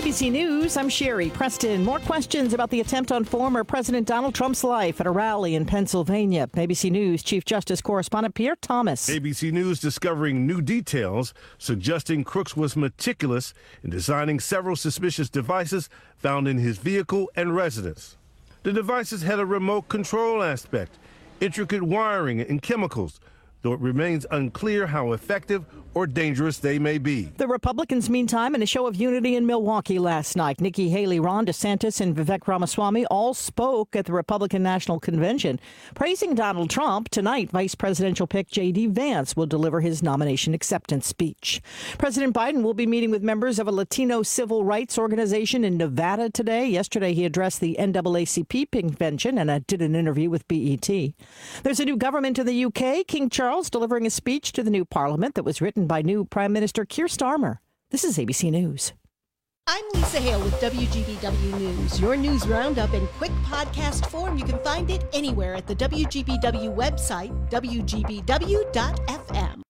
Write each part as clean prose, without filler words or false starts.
ABC News, I'm Sherry Preston. More questions about the attempt on former President Donald Trump's life at a rally in Pennsylvania. ABC News Chief Justice Correspondent Pierre Thomas. ABC News discovering new details suggesting Crooks was meticulous in designing several suspicious devices found in his vehicle and residence. The devices had a remote control aspect, intricate wiring and chemicals, though it remains unclear how effective or dangerous they may be. The Republicans, meantime, in a show of unity in Milwaukee last night. Nikki Haley, Ron DeSantis, and Vivek Ramaswamy all spoke at the Republican National Convention, praising Donald Trump. Tonight, Vice Presidential pick J.D. Vance will deliver his nomination acceptance speech. President Biden will be meeting with members of a Latino civil rights organization in Nevada today. Yesterday, he addressed the NAACP convention and did an interview with BET. There's a new government in the U.K. King Charles delivering a speech to the new parliament that was written by new Prime Minister Keir Starmer. This is ABC News. I'm Lisa Hale with WGBW News. Your news roundup in quick podcast form. You can find it anywhere at the WGBW website, WGBW.FM.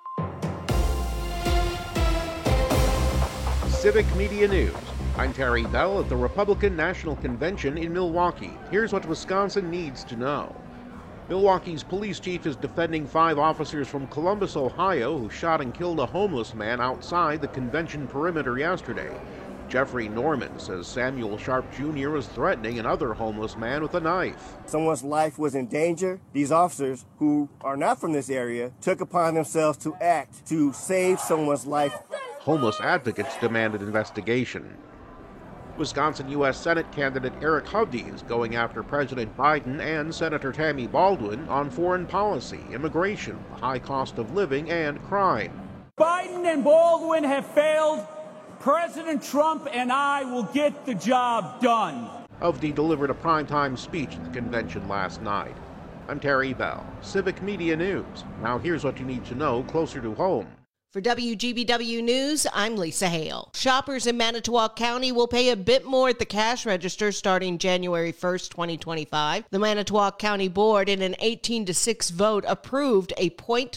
Civic Media News. I'm Terry Bell at the Republican National Convention in Milwaukee. Here's what Wisconsin needs to know. Milwaukee's police chief is defending 5 officers from Columbus, Ohio, who shot and killed a homeless man outside the convention perimeter yesterday. Jeffrey Norman says Samuel Sharp Jr. was threatening another homeless man with a knife. Someone's life was in danger. These officers, who are not from this area, took upon themselves to act to save someone's life. Homeless advocates demanded investigation. Wisconsin U.S. Senate candidate Eric Hovde is going after President Biden and Senator Tammy Baldwin on foreign policy, immigration, the high cost of living, and crime. Biden and Baldwin have failed. President Trump and I will get the job done. Hovde delivered a primetime speech at the convention last night. I'm Terry Bell, Civic Media News. Now here's what you need to know closer to home. For WGBW News, I'm Lisa Hale. Shoppers in Manitowoc County will pay a bit more at the cash register starting January 1st, 2025. The Manitowoc County Board, in an 18-6 vote, approved a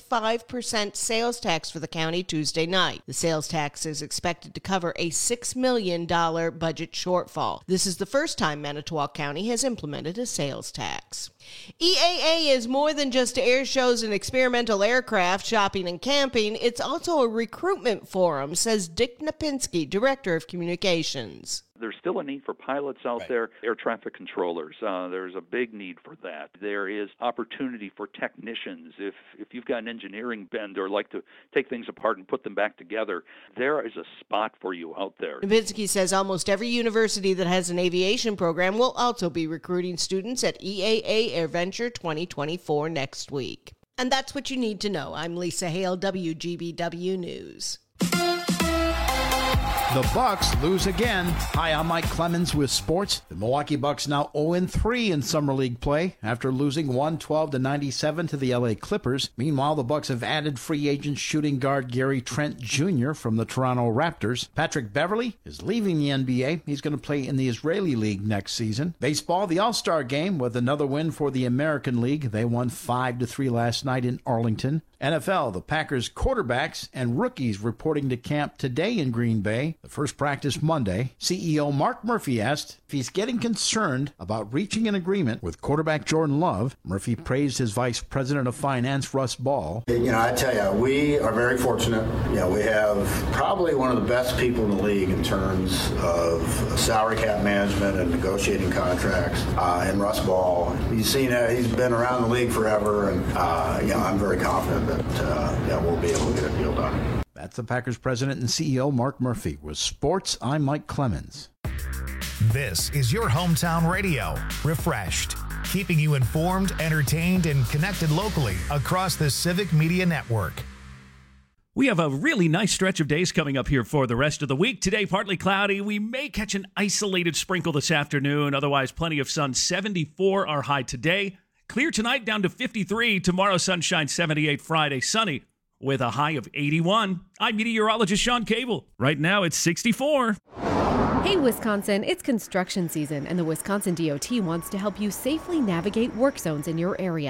0.5% sales tax for the county Tuesday night. The sales tax is expected to cover a $6 million budget shortfall. This is the first time Manitowoc County has implemented a sales tax. EAA is more than just air shows and experimental aircraft, shopping, and camping. It's also a recruitment forum, says Dick Napinski, Director of Communications. There's still a need for pilots out there, air traffic controllers. There's a big need for that. There is opportunity for technicians. If you've got an engineering bend or like to take things apart and put them back together, there is a spot for you out there. Napinski says almost every university that has an aviation program will also be recruiting students at EAA AirVenture 2024 next week. And that's what you need to know. I'm Lisa Hale, WGBW News. The Bucks lose again. Hi, I'm Mike Clemens with sports. The Milwaukee Bucks now 0-3 in Summer League play after losing 112-97 to the LA Clippers. Meanwhile, the Bucks have added free agent shooting guard Gary Trent Jr. from the Toronto Raptors. Patrick Beverley is leaving the NBA. He's going to play in the Israeli League next season. Baseball, the All-Star Game with another win for the American League. They won 5-3 last night in Arlington. NFL, the Packers quarterbacks and rookies reporting to camp today in Green Bay. The first practice Monday. CEO Mark Murphy asked if he's getting concerned about reaching an agreement with quarterback Jordan Love. Murphy praised his vice president of finance, Russ Ball. I tell you, we are very fortunate. We have probably one of the best people in the league in terms of salary cap management and negotiating contracts. And Russ Ball, you've seen he's been around the league forever, and I'm very confident that we'll be able to get a deal done. That's the Packers president and CEO Mark Murphy. With sports, I'm Mike Clemens. This is your hometown radio, Refreshed, keeping you informed, entertained, and connected locally across the Civic Media Network. We have a really nice stretch of days coming up here for the rest of the week. Today, partly cloudy. We may catch an isolated sprinkle this afternoon. Otherwise, plenty of sun. 74 our high today. Clear tonight, down to 53. Tomorrow, sunshine, 78. Friday, sunny with a high of 81. I'm meteorologist Sean Cable. Right now, it's 64. Hey, Wisconsin, it's construction season, and the Wisconsin DOT wants to help you safely navigate work zones in your area.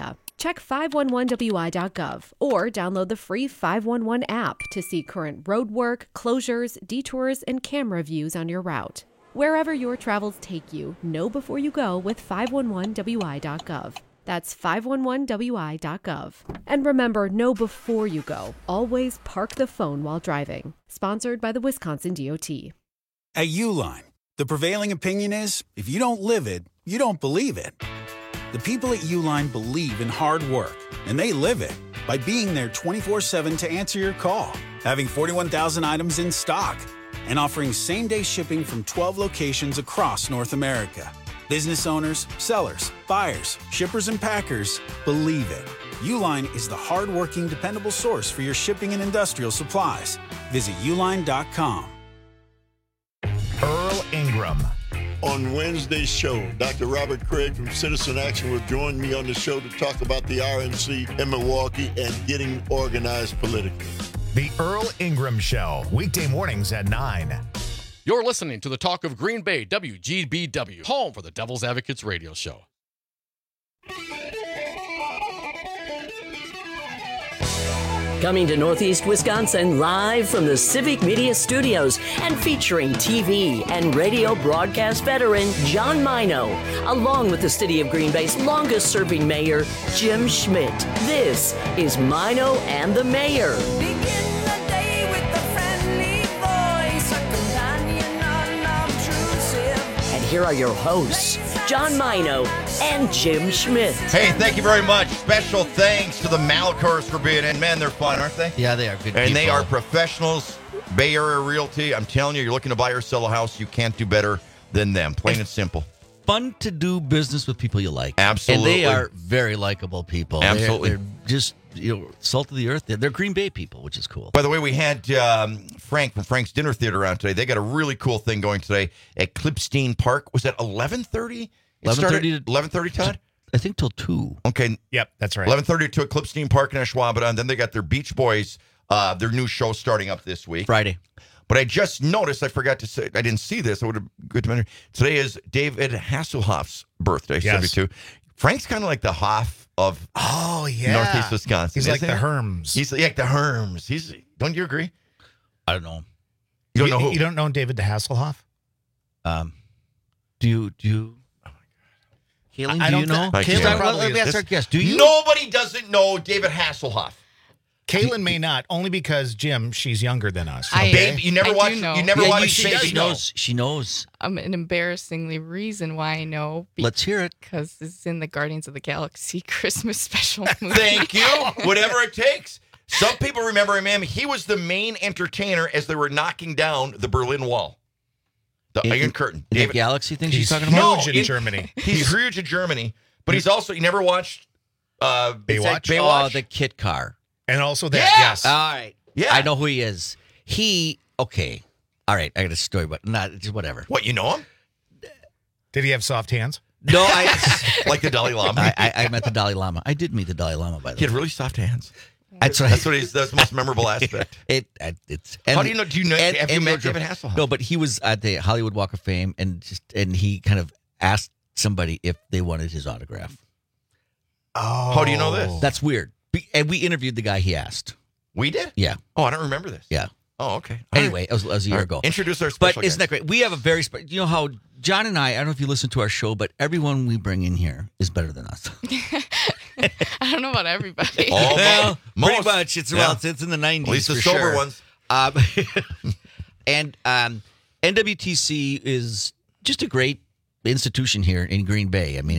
Check 511wi.gov or download the free 511 app to see current roadwork, closures, detours, and camera views on your route. Wherever your travels take you, know before you go with 511wi.gov. That's 511wi.gov. And remember, know before you go. Always park the phone while driving. Sponsored by the Wisconsin DOT. At Uline, the prevailing opinion is, if you don't live it, you don't believe it. The people at Uline believe in hard work, and they live it by being there 24/7 to answer your call, having 41,000 items in stock, and offering same-day shipping from 12 locations across North America. Business owners, sellers, buyers, shippers, and packers believe it. Uline is the hard-working, dependable source for your shipping and industrial supplies. Visit uline.com. Earl Ingram. On Wednesday's show, Dr. Robert Craig from Citizen Action will join me on the show to talk about the RNC in Milwaukee and getting organized politically. The Earl Ingram Show, weekday mornings at 9. You're listening to the Talk of Green Bay, WGBW, home for the Devil's Advocates radio show. Coming to Northeast Wisconsin live from the Civic Media Studios and featuring TV and radio broadcast veteran John Mino, along with the City of Green Bay's longest-serving mayor, Jim Schmidt. This is Mino and the Mayor. And here are your hosts, John Mino and Jim Schmidt. Hey, thank you very much. Special thanks to the Malakars for being in. Man, they're fun, aren't they? Yeah, they are good And people. they are professionals. Bay Area Realty. I'm telling you, you're looking to buy or sell a house, you can't do better than them. Plain and simple. Fun to do business with people you like. Absolutely. And they are very likable people. Absolutely. They're just, salt of the earth. They're Green Bay people, which is cool. By the way, we had Frank from Frank's Dinner Theater on today. They got a really cool thing going today at Clipstein Park. Was that 11:30? 11:30, Todd? I think till 2. Okay. Yep, that's right. 11:30 to Clipstein Park in Ashwaubenon. And then they got their Beach Boys, their new show starting up this week. Friday. But I just noticed, I forgot to say, I didn't see this. I would have good to mention. Today is David Hasselhoff's birthday, 72. Frank's kind of like the Hoff of Northeast Wisconsin. He's like the Herms. He's like the Herms. Don't you agree? I don't know. You don't know who? You don't know David Hasselhoff? Do you? Kaylin, I do don't you know? Kaylin Let me ask our guest. Do you? Nobody doesn't know David Hasselhoff. Kaylin may not, only because, Jim, she's younger than us. Babe, you never watched. know. You never watched. She knows. She knows. An embarrassingly reason why I know. Let's hear it. Because it's in the Guardians of the Galaxy Christmas special movie. Thank you. Whatever it takes. Some people remember him. He was the main entertainer as they were knocking down the Berlin Wall. The Iron Curtain. The Galaxy thing she's talking about? Huge in Germany. He's huge in Germany, but he's also, you never watched Baywatch? Oh, the Kit Car. And also that, yes. All right. Yeah. I know who he is. Okay. All right. I got a story, but not just whatever. What, you know him? Did he have soft hands? No, like the Dalai Lama. I met the Dalai Lama. I did meet the Dalai Lama, by the way. He had really soft hands. That's right. That's the most memorable aspect. It's. How do you know? Do you know? Have you met David Hasselhoff? No, but he was at the Hollywood Walk of Fame, and he kind of asked somebody if they wanted his autograph. Oh, how do you know this? That's weird. And we interviewed the guy he asked. We did? Yeah. Oh, I don't remember this. Yeah. Oh, okay. Anyway, it was a year ago. Introduce our special But isn't that great? We have a very special. You know how John and I don't know if you listen to our show, but everyone we bring in here is better than us. I don't know about everybody. Well, most. pretty much. It's in the 90s. At least the for sober sure. ones. And NWTC is just a great institution here in Green Bay. I mean,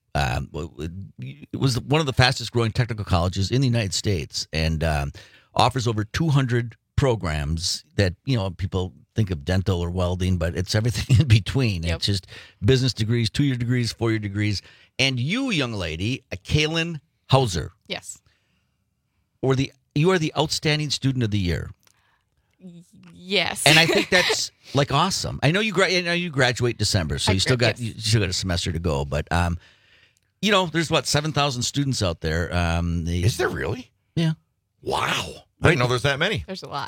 it was one of the fastest growing technical colleges in the United States, and offers over 200 programs that, people think of dental or welding, but it's everything in between. Yep. It's just business degrees, 2-year degrees, 4-year degrees. And you, young lady, Kaylin Hauser. Yes. You are the outstanding student of the year. Yes. And I think that's like awesome. I know you graduate December, so you still got a semester to go, but there's 7,000 students out there. Is there really? Yeah. Wow. I didn't know there's that many. There's a lot.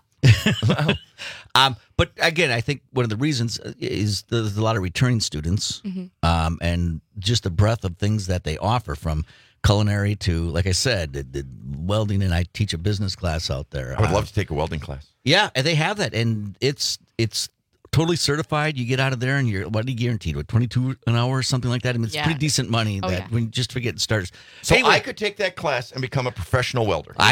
But again, I think one of the reasons is there's a lot of returning students, and just the breadth of things that they offer, from culinary to, like I said, the welding, and I teach a business class out there. I would love to take a welding class. Yeah, and they have that, and it's totally certified. You get out of there, and you're, what are you guaranteed? What, $22 an hour or something like that? I mean, it's pretty decent money when just for getting started. So anyway, I could take that class and become a professional welder. No.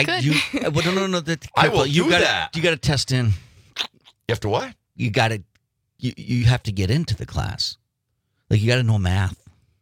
I will do that. You got to test in. You have to what? You got to. You have to get into the class. Like, you got to know math.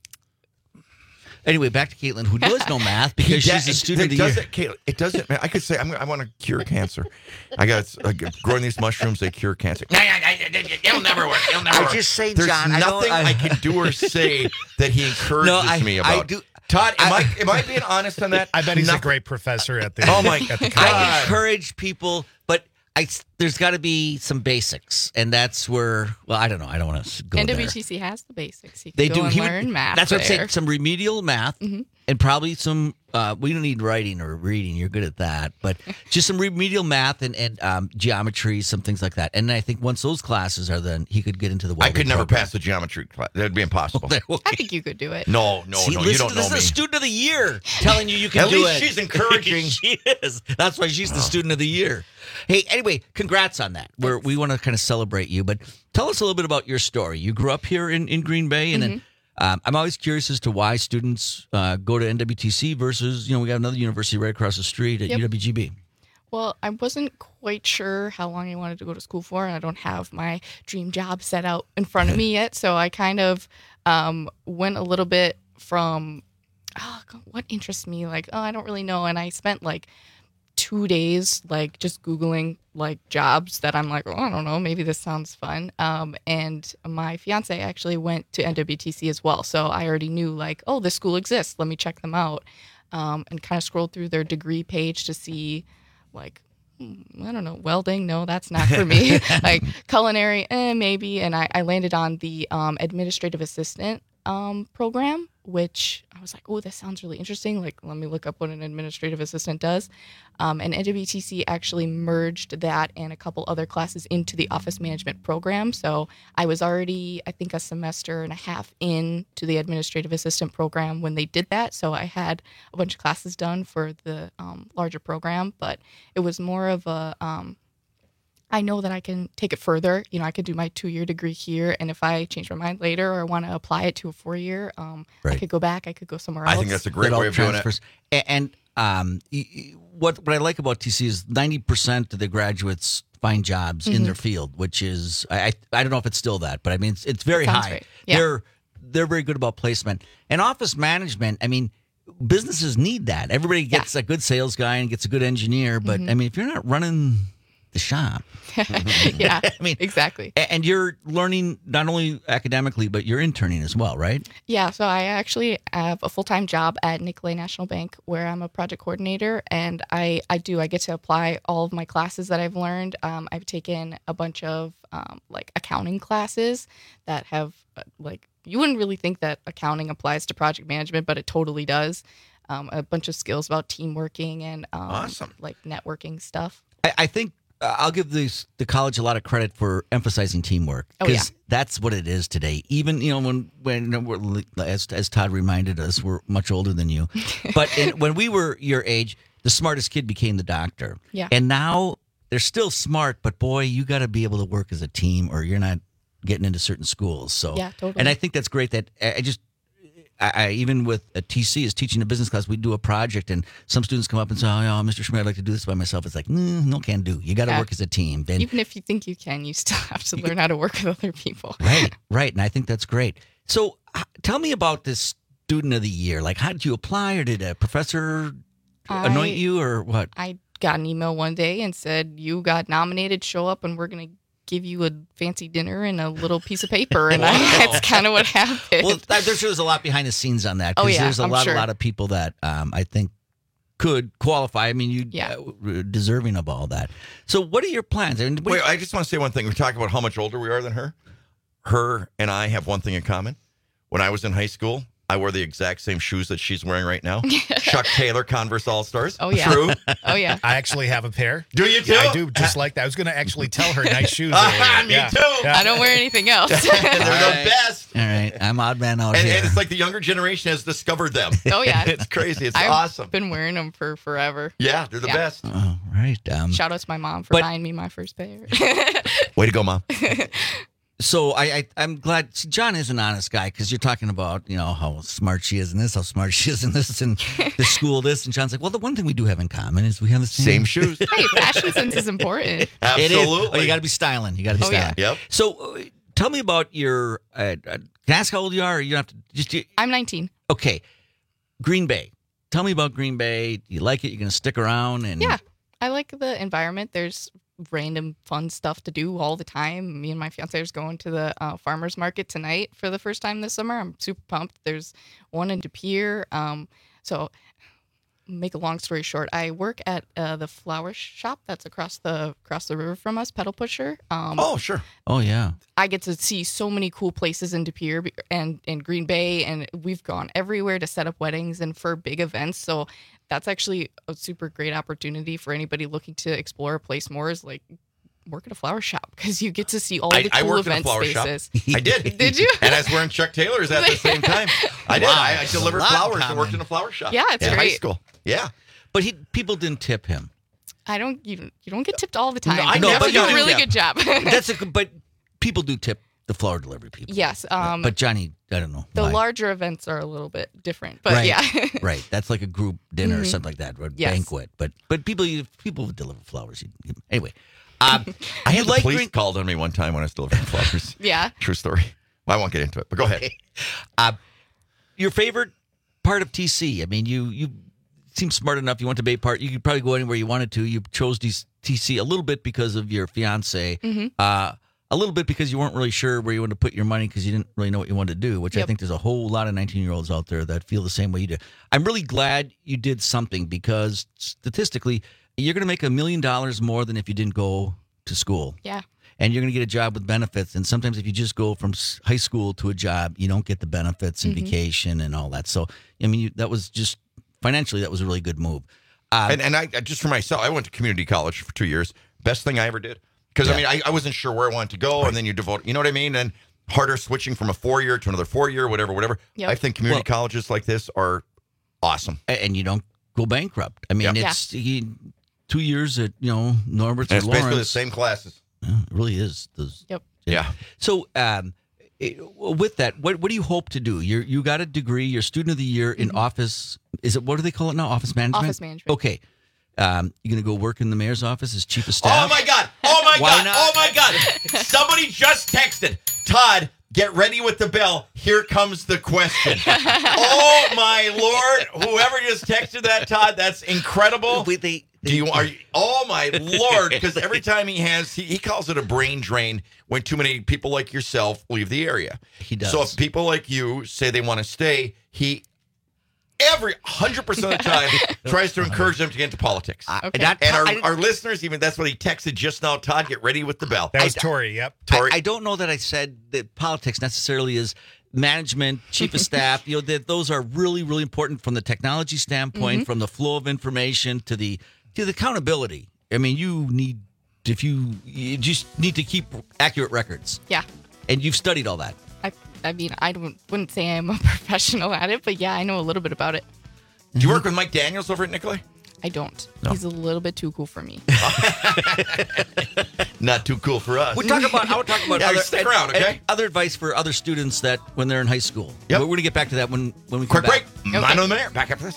Anyway, back to Caitlin, who does know math because she's a student of the year. Caitlin, it doesn't. I could say I want to cure cancer. I got growing these mushrooms. They cure cancer. It'll never work. It'll never work. I just say, there's John. nothing I can do or say that he encourages me about. Todd, am I being honest on that? I bet he's a great professor at the. Oh my at the God! I encourage people, but there's got to be some basics, and that's where. Well, I don't know. I don't want to go there. NWTC has the basics. You can They go do. and learn math. That's what I'm there. saying. Some remedial math, and probably some. We don't need writing or reading. You're good at that, but just some remedial math and geometry, some things like that. And I think once those classes are done, he could get into the. I could never program. pass the geometry class. That'd be impossible. I think you could do it. No. See, You listen don't to know this. me. Is a student of the year telling you can At do it. least she's encouraging. She is. That's why she's the student of the year. Hey, anyway, congrats on that. We want to kind of celebrate you, but tell us a little bit about your story. You grew up here in Green Bay, and then I'm always curious as to why students go to NWTC versus, we got another university right across the street at UWGB. Well, I wasn't quite sure how long I wanted to go to school for, and I don't have my dream job set out in front of me yet. So I kind of went a little bit from, what interests me? Like, I don't really know. And I spent 2 days just Googling jobs that I'm like, I don't know, maybe this sounds fun. And my fiance actually went to NWTC as well. So I already knew this school exists. Let me check them out. And kind of scrolled through their degree page to see I don't know, welding. No, that's not for me. Culinary, maybe. And I landed on the administrative assistant program, which I was like, oh, this sounds really interesting. Let me look up what an administrative assistant does. And NWTC actually merged that and a couple other classes into the office management program. So I was already, I think, a semester and a half into the administrative assistant program when they did that. So I had a bunch of classes done for the larger program, but it was more of a I know that I can take it further. I could do my 2-year degree here, and if I change my mind later or want to apply it to a 4-year, I could go back. I could go somewhere else. I think that's a great way of doing it. And what I like about TC is 90% of the graduates find jobs in their field, which is I don't know if it's still that, but I mean it's very high. Right. Yeah. They're very good about placement and office management. I mean, businesses need that. Everybody gets a good sales guy and gets a good engineer, but I mean, if you're not running the shop. Yeah, I mean, exactly. And you're learning not only academically, but you're interning as well, right? Yeah, so I actually have a full-time job at Nicolet National Bank where I'm a project coordinator, and I get to apply all of my classes that I've learned. I've taken a bunch of accounting classes that have you wouldn't really think that accounting applies to project management, but it totally does. A bunch of skills about team working and awesome. Networking stuff. I think I'll give the college a lot of credit for emphasizing teamwork because that's what it is today. Even when we're, as Todd reminded us, we're much older than you, but when we were your age, the smartest kid became the doctor. Yeah, and now they're still smart, but boy, you got to be able to work as a team, or you're not getting into certain schools. So yeah, totally. And I think that's great. That I even with a TC is teaching a business class, we do a project and some students come up and say, Mr. Schmidt, I'd like to do this by myself. It's like, no can do. You got to work as a team. And even if you think you can, you still have to learn how to work with other people. Right. And I think that's great. So tell me about this student of the year. How did you apply, or did a professor anoint you, or what? I got an email one day and said, you got nominated, show up and we're going to give you a fancy dinner and a little piece of paper, and that's kind of what happened. Well, there's a lot behind the scenes on that, because there's a lot of people that I think could qualify. I mean, you deserving of all that. So what are your plans? I mean, I just want to say one thing. We talk about how much older we are than her. Her and I have one thing in common. When I was in high school, I wear the exact same shoes that she's wearing right now. Chuck Taylor Converse All-Stars. Oh, yeah. True. Oh, yeah. I actually have a pair. Do you too? Yeah, I do, just like that. I was going to actually tell her nice shoes. Me too. Yeah. I don't wear anything else. They're the best. All right. I'm odd man out And here. it's like the younger generation has discovered them. Oh, yeah. It's crazy. It's I've awesome. been wearing them for forever. Yeah, they're the best. Oh, right. Shout out to my mom for buying me my first pair. Way to go, Mom. So I'm glad. See, John is an honest guy because you're talking about, how smart she is in this, how smart she is in this, and the school this. And John's like, well, the one thing we do have in common is we have the same shoes. Hey, fashion sense is important. It is. Absolutely. Oh, you got to be styling. You got to be styling. Yep. So tell me about your, can I ask how old you are? Or you don't have to just. I'm 19. Okay. Green Bay. Tell me about Green Bay. Do you like it? You're going to stick around? And Yeah, I like the environment. There's random fun stuff to do all the time. Me and my fiance are going to the farmer's market tonight for the first time this summer. I'm super pumped. There's one in De Pere. So make a long story short, I work at the flower shop that's across the river from us, Pedal Pusher. Oh, sure. Oh, yeah. I get to see so many cool places in De Pere and in Green Bay, and we've gone everywhere to set up weddings and for big events. So that's actually a super great opportunity for anybody looking to explore a place more, is like work at a flower shop, because you get to see all the cool event spaces. I did. Did you? And I was wearing Chuck Taylors at the same time. I did. Wow. I delivered That's a lot flowers and worked common. in a flower shop. Yeah, it's in high great. school. Yeah. But people didn't tip him. You don't get tipped all the time. No, I You know, have to but do you a do, really yeah. good job. But people do tip the flower delivery people. Yes. But Johnny, I don't know. The why. larger events are a little bit different, but right. yeah. Right. That's like a group dinner or Mhm. something like that, or a Yes. banquet. But people would deliver flowers. Anyway. I had you the like police green- called on me one time when I was delivering flowers. Yeah. True story. I won't get into it, but go ahead. Your favorite part of TC? I mean, you seem smart enough. You went to Bay Park. You could probably go anywhere you wanted to. You chose TC a little bit because of your fiance. Mhm. A little bit because you weren't really sure where you wanted to put your money because you didn't really know what you wanted to do, which I Yep. think there's a whole lot of 19-year-olds out there that feel the same way you do. I'm really glad you did something because statistically, you're going to make $1 million more than if you didn't go to school. Yeah. And you're going to get a job with benefits. And sometimes if you just go from high school to a job, you don't get the benefits and Mhm. vacation and all that. So, I mean, that was just financially, that was a really good move. And I just for myself, I went to community college for 2 years. Best thing I ever did. Because, I mean, I wasn't sure where I wanted to go, and then you devote, you know what I mean? And harder switching from a 4-year to another 4-year, whatever. Yep. I think community colleges like this are awesome. And you don't go bankrupt. I mean, Yep. it's 2 years at, Norbert's And or it's basically the Lawrence. same classes. Yeah, it really is. Yep. Yeah. So, with that, what do you hope to do? You got a degree. You're student of the year in office. Is it, what do they call it now? Office management? Office management. Okay. You're going to go work in the mayor's office as chief of staff? Oh, my God. Oh, my Why God. not? Oh, my God. Somebody just texted. Todd, get ready with the bell. Here comes the question. Oh, my Lord. Whoever just texted that, Todd, that's incredible. Oh, my Lord. Because every time he calls it a brain drain when too many people like yourself leave the area. He does. So if people like you say they want to stay, he 100% of the time tries to encourage them to get into politics. Okay. And our listeners, even that's what he texted just now. Todd, get ready with the bell. That was Tori, yep. Tori. I don't know that I said that politics necessarily is management, chief of staff. That those are really, really important from the technology standpoint, from the flow of information to the accountability. I mean, you just need to keep accurate records. Yeah. And you've studied all that. I mean, wouldn't say I'm a professional at it, but yeah, I know a little bit about it. Do you work with Mike Daniels over at Nicolay? I don't. No. He's a little bit too cool for me. Not too cool for us. I would talk about Yeah, stick around, okay? other advice for other students that when they're in high school. Yep. We're going to get back to that when we come Quick back. break. Mind on the Mayor. Back after this.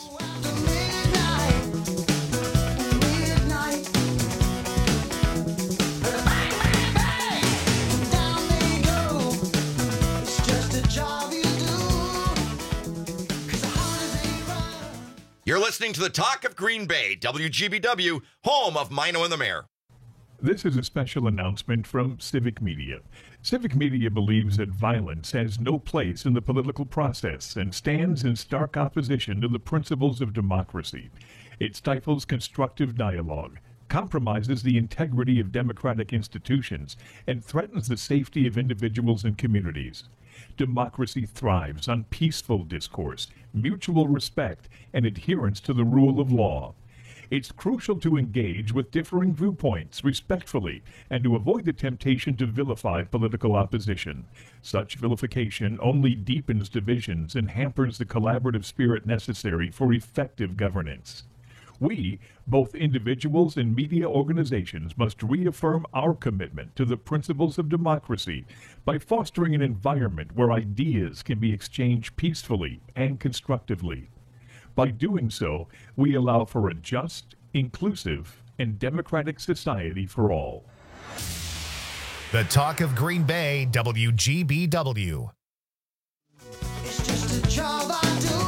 You're listening to the Talk of Green Bay, WGBW, home of Mino and the Mayor. This is a special announcement from Civic Media. Civic Media believes that violence has no place in the political process and stands in stark opposition to the principles of democracy. It stifles constructive dialogue, compromises the integrity of democratic institutions, and threatens the safety of individuals and communities. Democracy thrives on peaceful discourse, mutual respect, and adherence to the rule of law. It's crucial to engage with differing viewpoints respectfully and to avoid the temptation to vilify political opposition. Such vilification only deepens divisions and hampers the collaborative spirit necessary for effective governance. We, both individuals and media organizations, must reaffirm our commitment to the principles of democracy by fostering an environment where ideas can be exchanged peacefully and constructively. By doing so, we allow for a just, inclusive, and democratic society for all. The Talk of Green Bay, WGBW. It's just a job I do.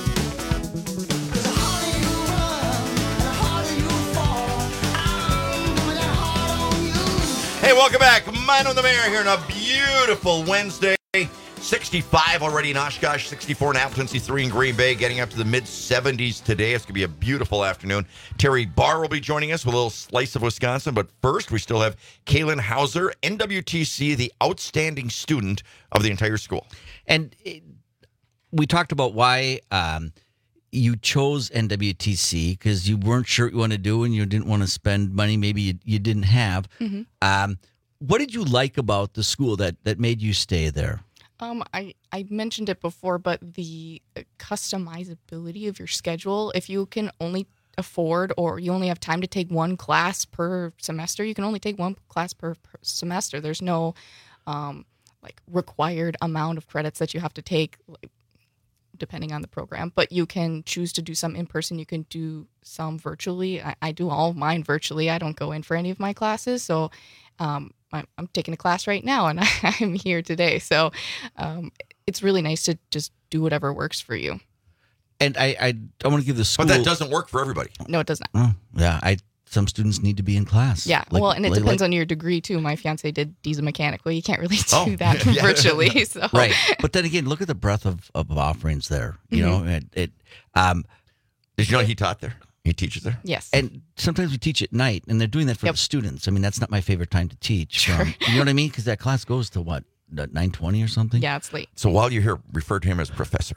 Hey, welcome back. Mine on the Mayor here on a beautiful Wednesday. 65 already in Oshkosh, 64 in Appleton, 63 in Green Bay, getting up to the mid-70s today. It's going to be a beautiful afternoon. Terry Barr will be joining us with a little slice of Wisconsin. But first, we still have Kaylin Hauser, NWTC, the outstanding student of the entire school. And we talked about why you chose NWTC because you weren't sure what you wanted to do and you didn't want to spend money maybe you didn't have. Mm-hmm. What did you like about the school that made you stay there? I mentioned it before, but the customizability of your schedule, if you can only afford or you only have time to take one class per semester, you can only take one class per semester. There's no required amount of credits that you have to take, depending on the program, but you can choose to do some in person. You can do some virtually. I do all of mine virtually. I don't go in for any of my classes. So I'm taking a class right now and I'm here today. So it's really nice to just do whatever works for you. And I want to give the school. But that doesn't work for everybody. No, it does not. Oh, yeah, some students need to be in class. Yeah, and it depends on your degree too. My fiance did diesel mechanic. Well, you can't really do that yeah. virtually. So. Right, but then again, look at the breadth of offerings there. You know, Did you know he taught there? He teaches there? Yes. And sometimes we teach at night, and they're doing that for the students. I mean, that's not my favorite time to teach. Sure. You know what I mean? Because that class goes to what, 9:20 or something? Yeah, it's late. So while you're here, refer to him as Professor.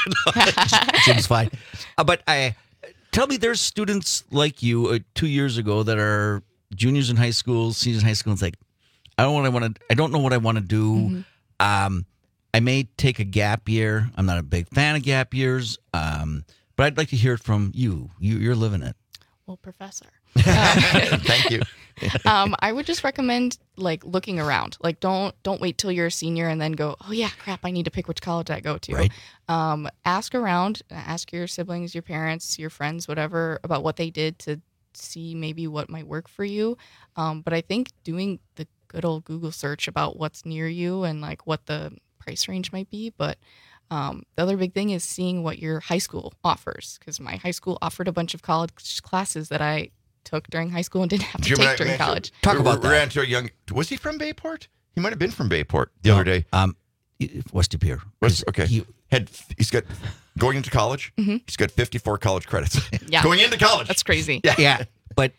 Jim's fine. But tell me, there's students like you 2 years ago that are juniors in high school, seniors in high school, and it's like, I don't know what I want to do. Mm-hmm. I may take a gap year. I'm not a big fan of gap years. But I'd like to hear it from you. You're living it. Well, Professor. Thank you. I would just recommend looking around. Don't wait till you're a senior and then go, oh yeah, crap, I need to pick which college I go to. Right. Ask around, ask your siblings, your parents, your friends, whatever, about what they did to see maybe what might work for you. But I think doing the good old Google search about what's near you and what the price range might be. But the other big thing is seeing what your high school offers, because my high school offered a bunch of college classes that I took during high school and didn't have to take during college. Talk about that. Was he from Bayport? He might have been from Bayport the other day. West Depew. Okay. He's got going into college. Mm-hmm. He's got 54 college credits. Yeah. Going into college. That's crazy. Yeah. But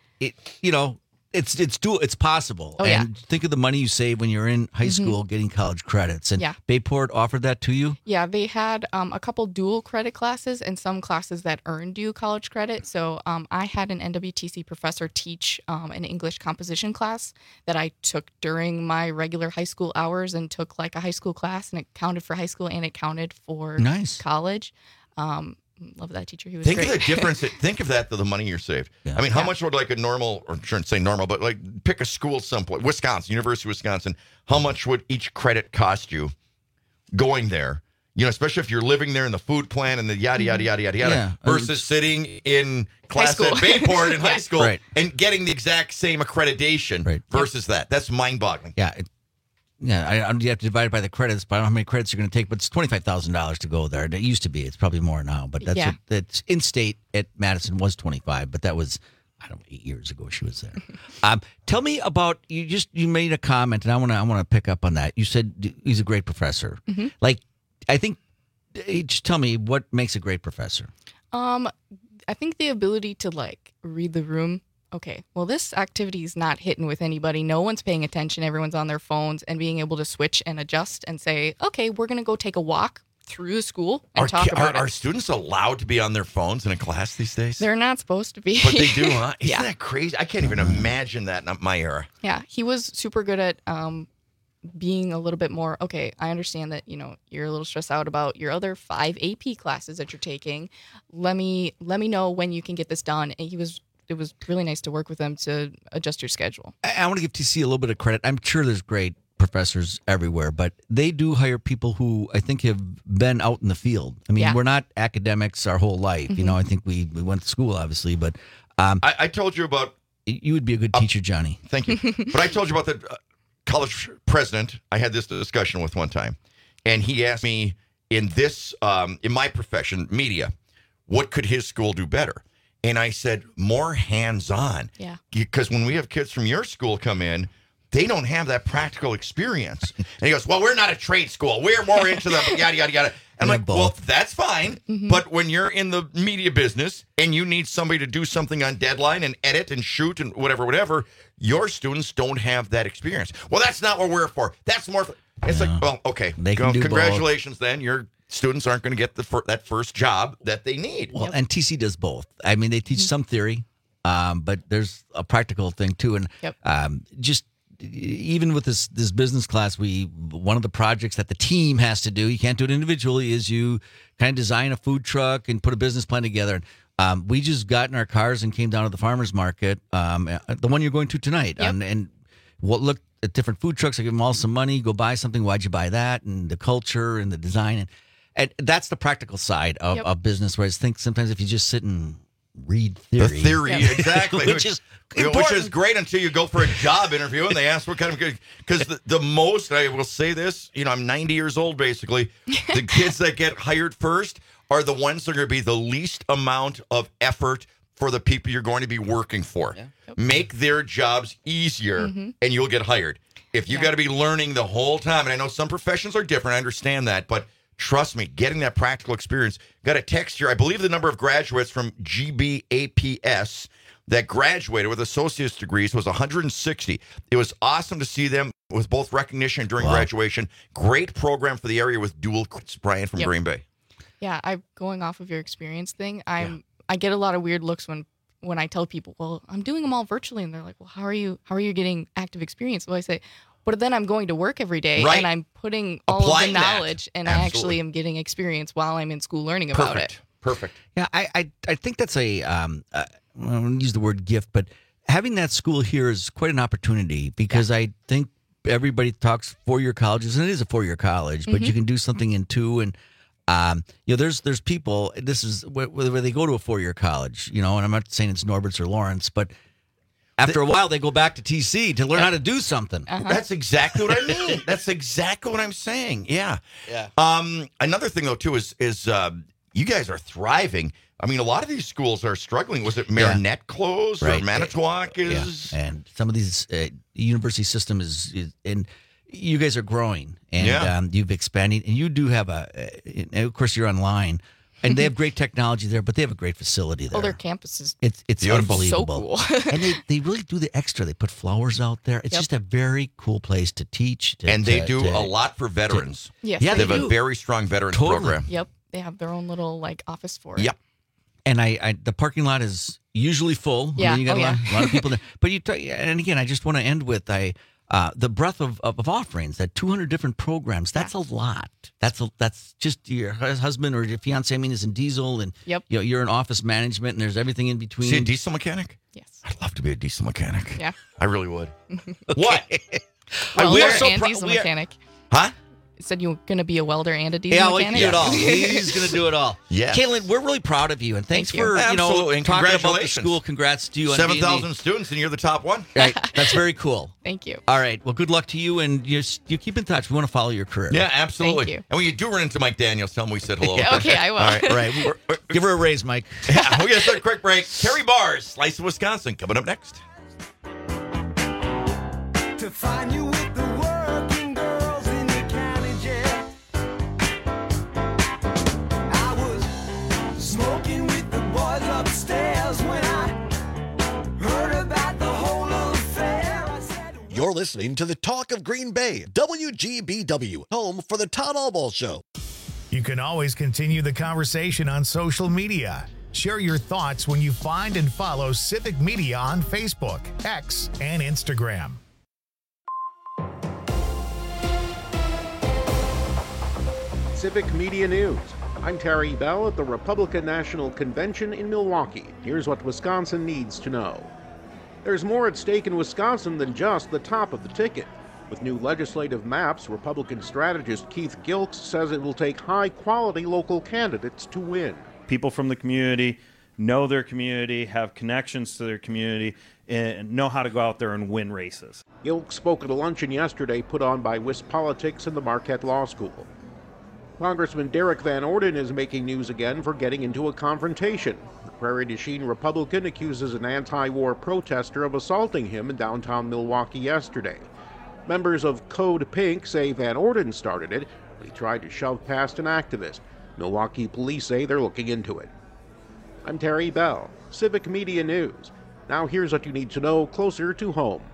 it's possible. Oh, yeah. And think of the money you save when you're in high school getting college credits. And Yeah. Bayport offered that to you? Yeah, they had a couple dual credit classes and some classes that earned you college credit. So I had an NWTC professor teach an English composition class that I took during my regular high school hours and took a high school class, and it counted for high school and it counted for college. Love that teacher. He was Think great. of the difference. Think of that, the money you're saved. Yeah. I mean, how much would a normal, or I shouldn't say normal, but pick a school someplace, Wisconsin, University of Wisconsin, how much would each credit cost you going there? Especially if you're living there in the food plan and the yada, yada, yada, yada, yada, Yeah. versus sitting in class at Bayport in high school Right. and getting the exact same accreditation versus that. That's mind-boggling. Yeah. You have to divide it by the credits, but I don't know how many credits you're going to take, but it's $25,000 to go there. It used to be. It's probably more now, but that's in-state at Madison was 25, but that was, 8 years ago she was there. Tell me about, you made a comment, and I want to pick up on that. You said he's a great professor. Mm-hmm. I think, just tell me what makes a great professor. I think the ability to read the room okay, well, this activity is not hitting with anybody. No one's paying attention. Everyone's on their phones, and being able to switch and adjust and say, okay, we're going to go take a walk through the school and talk about it. Are students allowed to be on their phones in a class these days? They're not supposed to be. But they do, huh? Isn't Yeah. that crazy? I can't even imagine that in my era. Yeah, he was super good at being a little bit more, okay, I understand that, you're a little stressed out about your other 5 AP classes that you're taking. Let me know when you can get this done. And it was really nice to work with them to adjust your schedule. I want to give TC a little bit of credit. I'm sure there's great professors everywhere, but they do hire people who I think have been out in the field. I mean, we're not academics our whole life. Mm-hmm. I think we went to school, obviously, but I told you about... You would be a good teacher, Johnny. Thank you. But I told you about the college president I had this discussion with one time, and he asked me in my profession, media, what could his school do better? And I said, more hands-on. Yeah. Because when we have kids from your school come in, they don't have that practical experience. And he goes, well, we're not a trade school. We're more into the yada, yada, yada. I'm like, well, that's fine. Mm-hmm. But when you're in the media business and you need somebody to do something on deadline and edit and shoot and whatever, your students don't have that experience. Well, that's not what we're for. That's more for... It's like, well, okay. They can do congratulations then. Your students aren't going to get that first job that they need. Well, and TC does both. I mean, they teach some theory, but there's a practical thing too. And just even with this business class, one of the projects that the team has to do, you can't do it individually, is you kind of design a food truck and put a business plan together. We just got in our cars and came down to the farmer's market, the one you're going to tonight, and looked at different food trucks. I give them all some money, go buy something. Why'd you buy that? And the culture and the design. And that's the practical side of business, where I think sometimes if you just sit and read theory. The theory, exactly. which is great until you go for a job interview and they ask what kind of... Because the most, I will say this, I'm 90 years old, basically. The kids that get hired first are the ones that are going to be the least amount of effort for the people you're going to be working for. Yeah. Make their jobs easier and you'll get hired. If you got to be learning the whole time, and I know some professions are different, I understand that, but trust me, getting that practical experience. Got a text here. I believe the number of graduates from GBAPS that graduated with associate's degrees was 160. It was awesome to see them with both recognition during graduation. Great program for the area with dual... Brian from Green Bay. Yeah, going off of your experience thing, I get a lot of weird looks when I tell people, well, I'm doing them all virtually, and they're like, well, how are you getting active experience? Well, I say, but then I'm going to work every day, and I'm putting all of the knowledge, and I actually am getting experience while I'm in school learning about it. Perfect. Yeah, I think that's I won't use the word gift, but having that school here is quite an opportunity, because I think everybody talks four-year colleges, and it is a four-year college, but you can do something in two. And there's people. This is where they go to a four-year college, and I'm not saying it's Norbert's or Lawrence, but after a while, they go back to TC to learn how to do something. That's exactly what I mean. That's exactly what I'm saying. Yeah. Another thing, though, too, is you guys are thriving. I mean, a lot of these schools are struggling. Was it Marinette closed or Manitowoc is? Yeah. And some of these university system is and you guys are growing, and you've expanded, and you do have and of course, you're online. And they have great technology there, but they have a great facility there. Oh, their campus is it's unbelievable. So cool. And they really do the extra. They put flowers out there. It's just a very cool place to teach. And they do a lot for veterans. Yes, they have a very strong veterans program. Yep, they have their own little office for it. Yep. And the parking lot is usually full. Yeah, I mean, you got a lot of people there. But and again, I just want to end with the breadth of offerings, that 200 different programs. That's a lot. That's just your husband or your fiance. I mean, is in diesel, and you're in office management, and there's everything in between. See, a diesel mechanic? Yes, I'd love to be a diesel mechanic. Yeah, I really would. What? Welder and diesel mechanic. Huh? Said you were going to be a welder and a diesel mechanic? Yeah, do it all. He's going to do it all. Yeah. Caitlin, we're really proud of you, and thanks for and talking about the congratulations. school. Congrats to you. 7,000 students, and you're the top one. Right. That's very cool. Thank you. All right. Well, good luck to you, and you keep in touch. We want to follow your career. Yeah, absolutely. Thank you. And when you do run into Mike Daniels, tell him we said hello. Okay, I will. All right. Give her a raise, Mike. Yeah, we're going to start a quick break. Terry Bars, Slice of Wisconsin, coming up next. To find you with the working girls in the county jail. I was smoking with the boys upstairs when I heard about listening to the Talk of Green Bay, WGBW, home for the Todd Albaugh Show. You can always continue the conversation on social media. Share your thoughts when you find and follow Civic Media on Facebook, X, and Instagram. Civic Media News. I'm Terry Bell at the Republican National Convention in Milwaukee. Here's what Wisconsin needs to know. There's more at stake in Wisconsin than just the top of the ticket. With new legislative maps, Republican strategist Keith Gilks says it will take high-quality local candidates to win. People from the community know their community, have connections to their community, and know how to go out there and win races. Gilks spoke at a luncheon yesterday put on by WisPolitics and the Marquette Law School. Congressman Derek Van Orden is making news again for getting into a confrontation. The Prairie du Chien Republican accuses an anti-war protester of assaulting him in downtown Milwaukee yesterday. Members of Code Pink say Van Orden started it when he tried to shove past an activist. Milwaukee police say they're looking into it. I'm Terry Bell, Civic Media News. Now here's what you need to know closer to home.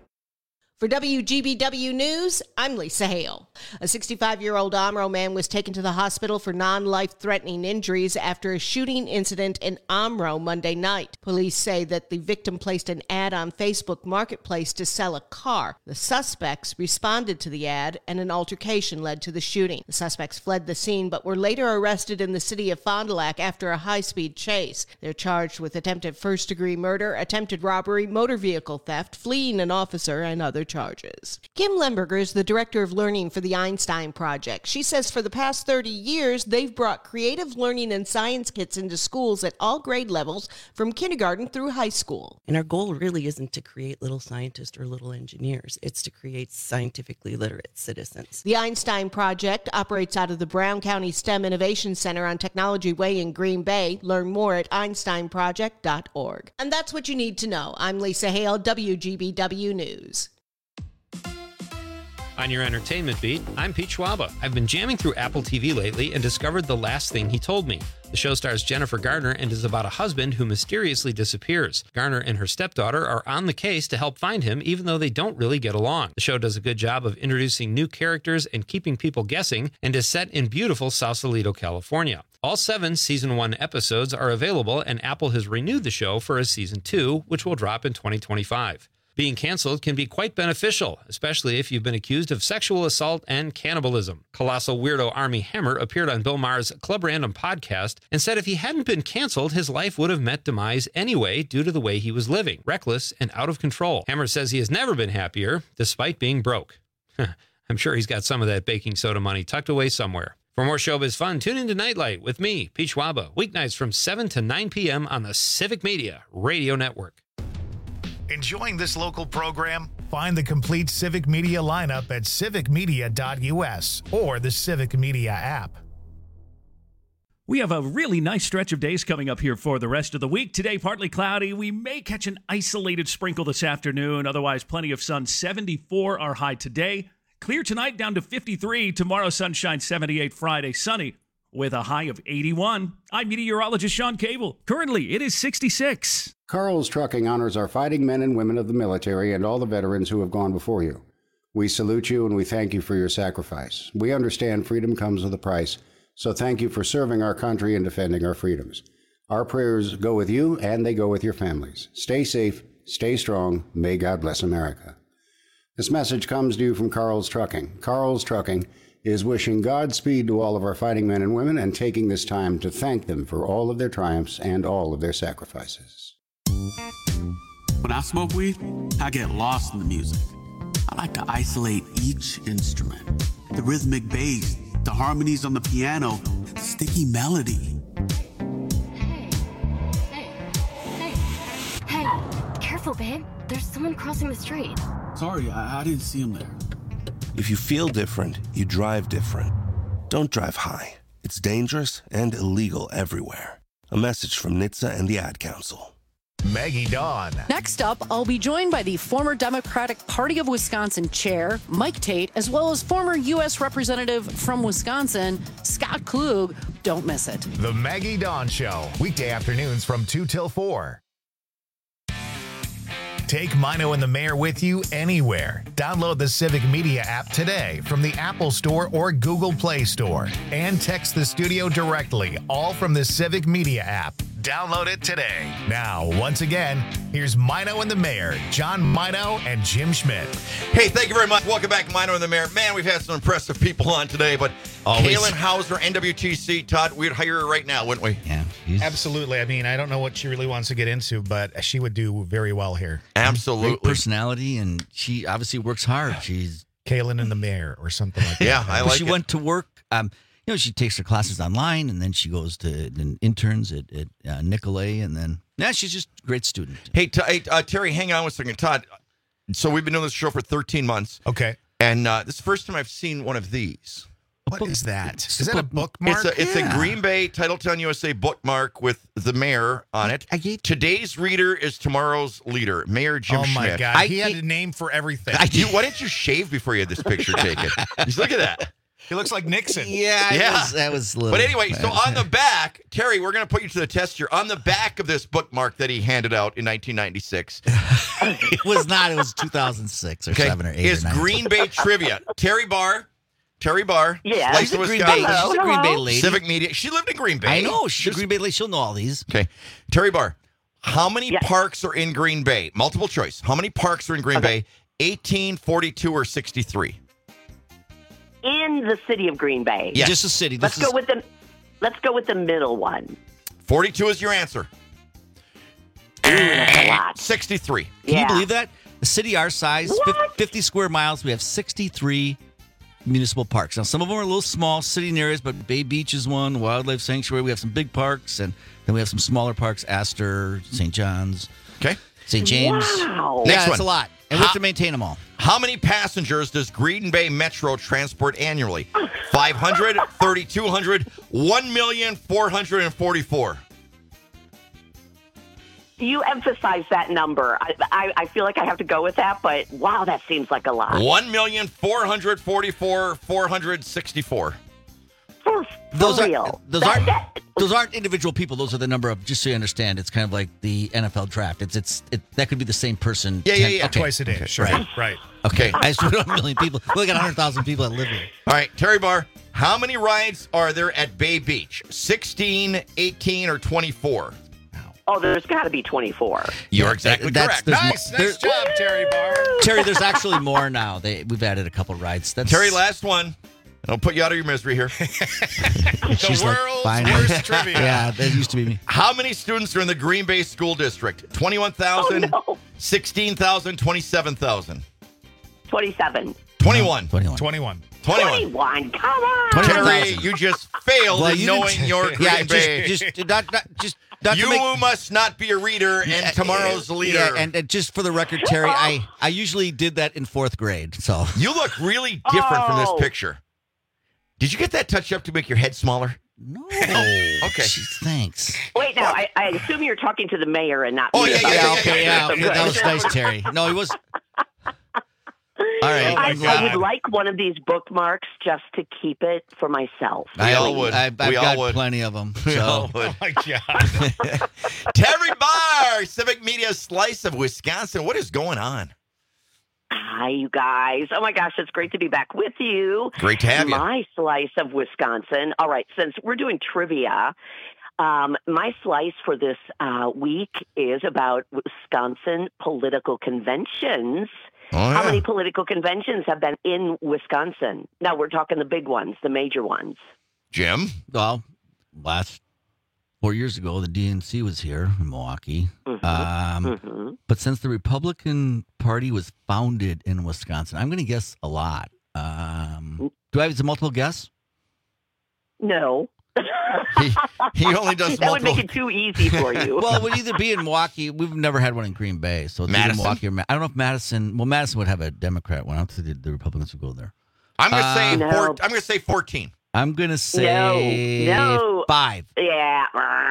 For WGBW News, I'm Lisa Hale. A 65-year-old Omro man was taken to the hospital for non-life-threatening injuries after a shooting incident in Omro Monday night. Police say that the victim placed an ad on Facebook Marketplace to sell a car. The suspects responded to the ad, and an altercation led to the shooting. The suspects fled the scene but were later arrested in the city of Fond du Lac after a high-speed chase. They're charged with attempted first-degree murder, attempted robbery, motor vehicle theft, fleeing an officer, and other charges. Kim Lemberger is the director of learning for the Einstein Project. She says for the past 30 years, they've brought creative learning and science kits into schools at all grade levels, from kindergarten through high school. And our goal really isn't to create little scientists or little engineers. It's to create scientifically literate citizens. The Einstein Project operates out of the Brown County STEM Innovation Center on Technology Way in Green Bay. Learn more at einsteinproject.org. And that's what you need to know. I'm Lisa Hale, WGBW News. On your entertainment beat, I'm Pete Schwaba. I've been jamming through Apple TV lately and discovered The Last Thing He Told Me. The show stars Jennifer Garner and is about a husband who mysteriously disappears. Garner and her stepdaughter are on the case to help find him, even though they don't really get along. The show does a good job of introducing new characters and keeping people guessing, and is set in beautiful Sausalito, California. All 7 Season 1 episodes are available, and Apple has renewed the show for a Season 2, which will drop in 2025. Being canceled can be quite beneficial, especially if you've been accused of sexual assault and cannibalism. Colossal weirdo Armie Hammer appeared on Bill Maher's Club Random podcast and said if he hadn't been canceled, his life would have met demise anyway due to the way he was living, reckless and out of control. Hammer says he has never been happier, despite being broke. I'm sure he's got some of that baking soda money tucked away somewhere. For more showbiz fun, tune into Nightlight with me, Pete Schwaba, weeknights from 7 to 9 p.m. on the Civic Media Radio Network. Enjoying this local program? Find the complete Civic Media lineup at civicmedia.us or the Civic Media app. We have a really nice stretch of days coming up here for the rest of the week. Today, partly cloudy. We may catch an isolated sprinkle this afternoon. Otherwise, plenty of sun. 74 our high today. Clear tonight down to 53. Tomorrow, sunshine 78. Friday, sunny with a high of 81. I'm meteorologist Sean Cable. Currently, it is 66. Carl's Trucking honors our fighting men and women of the military and all the veterans who have gone before you. We salute you and we thank you for your sacrifice. We understand freedom comes with a price, so thank you for serving our country and defending our freedoms. Our prayers go with you and they go with your families. Stay safe, stay strong. May God bless America. This message comes to you from Carl's Trucking. Carl's Trucking is wishing Godspeed to all of our fighting men and women and taking this time to thank them for all of their triumphs and all of their sacrifices. When I smoke weed, I get lost in the music. I like to isolate each instrument. The rhythmic bass, the harmonies on the piano, the sticky melody. Hey, careful, babe. There's someone crossing the street. Sorry, I didn't see him there. If you feel different, you drive different. Don't drive high. It's dangerous and illegal everywhere. A message from NHTSA and the Ad Council. Maggie Dawn. Next up, I'll be joined by the former Democratic Party of Wisconsin chair, Mike Tate, as well as former U.S. Representative from Wisconsin, Scott Klug. Don't miss it. The Maggie Dawn Show, weekday afternoons from 2 till 4. Take Mino and the Mayor with you anywhere. Download the Civic Media app today from the Apple Store or Google Play Store. And text the studio directly, all from the Civic Media app. Download it today. Now, once again, here's Mino and the Mayor, John Mino and Jim Schmidt. Hey, thank you very much. Welcome back to Mino and the Mayor. Man, we've had some impressive people on today, but Kaylin Hauser, NWTC, Todd, we'd hire her right now, wouldn't we? Yeah. Absolutely. I mean, I don't know what she really wants to get into, but she would do very well here. Absolutely. Great personality, and she obviously works hard. She's Kaylin and the Mayor or something like that. Yeah, I like she it. went to work. You know, she takes her classes online, and then she goes to interns at Nicolay, and then she's just a great student. Hey, Terry, hang on one second. Todd, so we've been doing this show for 13 months. Okay. And this is the first time I've seen one of these. What is that? Is that a bookmark? It's a Green Bay Titletown USA bookmark with the mayor on it. Today's reader is tomorrow's leader, Mayor Jim Schmidt. Oh, my God. He had a name for everything. Why didn't you shave before you had this picture taken? Just look at that. He looks like Nixon. That was a little. But anyway, so on the back, Terry, we're going to put you to the test here. On the back of this bookmark that he handed out in 1996. It was not. It was 2006 or 7 or 8 is or 9. Green Bay trivia. Terry Barr. Yeah, Slice she's a of Green Wisconsin. Bay. She's a Green Bay lady. Civic Media. She lived in Green Bay. I know. She's a Green Bay lady. She'll know all these. Okay. Terry Barr, how many parks are in Green Bay? Multiple choice. How many parks are in Green Bay? 18, 42, or 63? In the city of Green Bay. Yes. Just a city. Let's go with the middle one. 42 is your answer. That's a lot. 63. Can you believe that? A city our size, 50 square miles, we have 63 municipal parks. Now, some of them are a little small, sitting areas, but Bay Beach is one, Wildlife Sanctuary. We have some big parks, and then we have some smaller parks, Astor, St. John's, St. James. Wow. Yeah, Next that's one. a lot. And we have to maintain them all. How many passengers does Green Bay Metro transport annually? 500, 3,200, 1,444,000. You emphasize that number. I feel like I have to go with that, but wow, that seems like a lot. 1,444,464. Those real. aren't individual people. Those are the number of. Just so you understand, it's kind of like the NFL draft. That could be the same person. Yeah. Okay. Twice a day. Okay. Sure. Right. Okay. I just put 1 million people. We got 100,000 people that live here. All right, Terry Barr, how many rides are there at Bay Beach? 16, 18, or 24? Oh, there's got to be 24. You're exactly correct. Nice job, Terry Barr. Terry, there's actually more now. We've added a couple rides. Terry, last one. I'll put you out of your misery here. The world's worst trivia. Yeah, that used to be me. How many students are in the Green Bay School District? 21,000, 16,000, 27,000. 27. 21. 21. 21. 21. Come on. Terry, you just failed in knowing your Green Bay. You must not be a reader and tomorrow's leader. Yeah, and just for the record, Terry, I usually did that in 4th grade. So you look really different from this picture. Did you get that touch up to make your head smaller? No. Okay. Jeez, thanks. Wait, now, I assume you're talking to the mayor and not Oh, me. yeah. Okay. That was nice, Terry. No, he was. All right. I would like one of these bookmarks just to keep it for myself. We all would. I've got plenty of them. We So. all would. Oh, my God. Terry Barr, Civic Media Slice of Wisconsin. What is going on? Hi, you guys. Oh, my gosh, it's great to be back with you. Great to have you. My slice of Wisconsin. All right, since we're doing trivia, my slice for this week is about Wisconsin political conventions. Oh, yeah. How many political conventions have been in Wisconsin? Now, we're talking the big ones, the major ones. Jim? Well, last 4 years ago, the DNC was here in Milwaukee. But since the Republican Party was founded in Wisconsin, I'm going to guess a lot. Do I have a multiple guess? No. He only does that multiple. would make it too easy for you. Well, it would either be in Milwaukee. We've never had one in Green Bay, so it's either Madison? Milwaukee or I don't know if Madison. Well, Madison would have a Democrat one. I don't think the Republicans would go there. I'm going to say No. I'm going to say 14. I'm going to say No. 5. Yeah.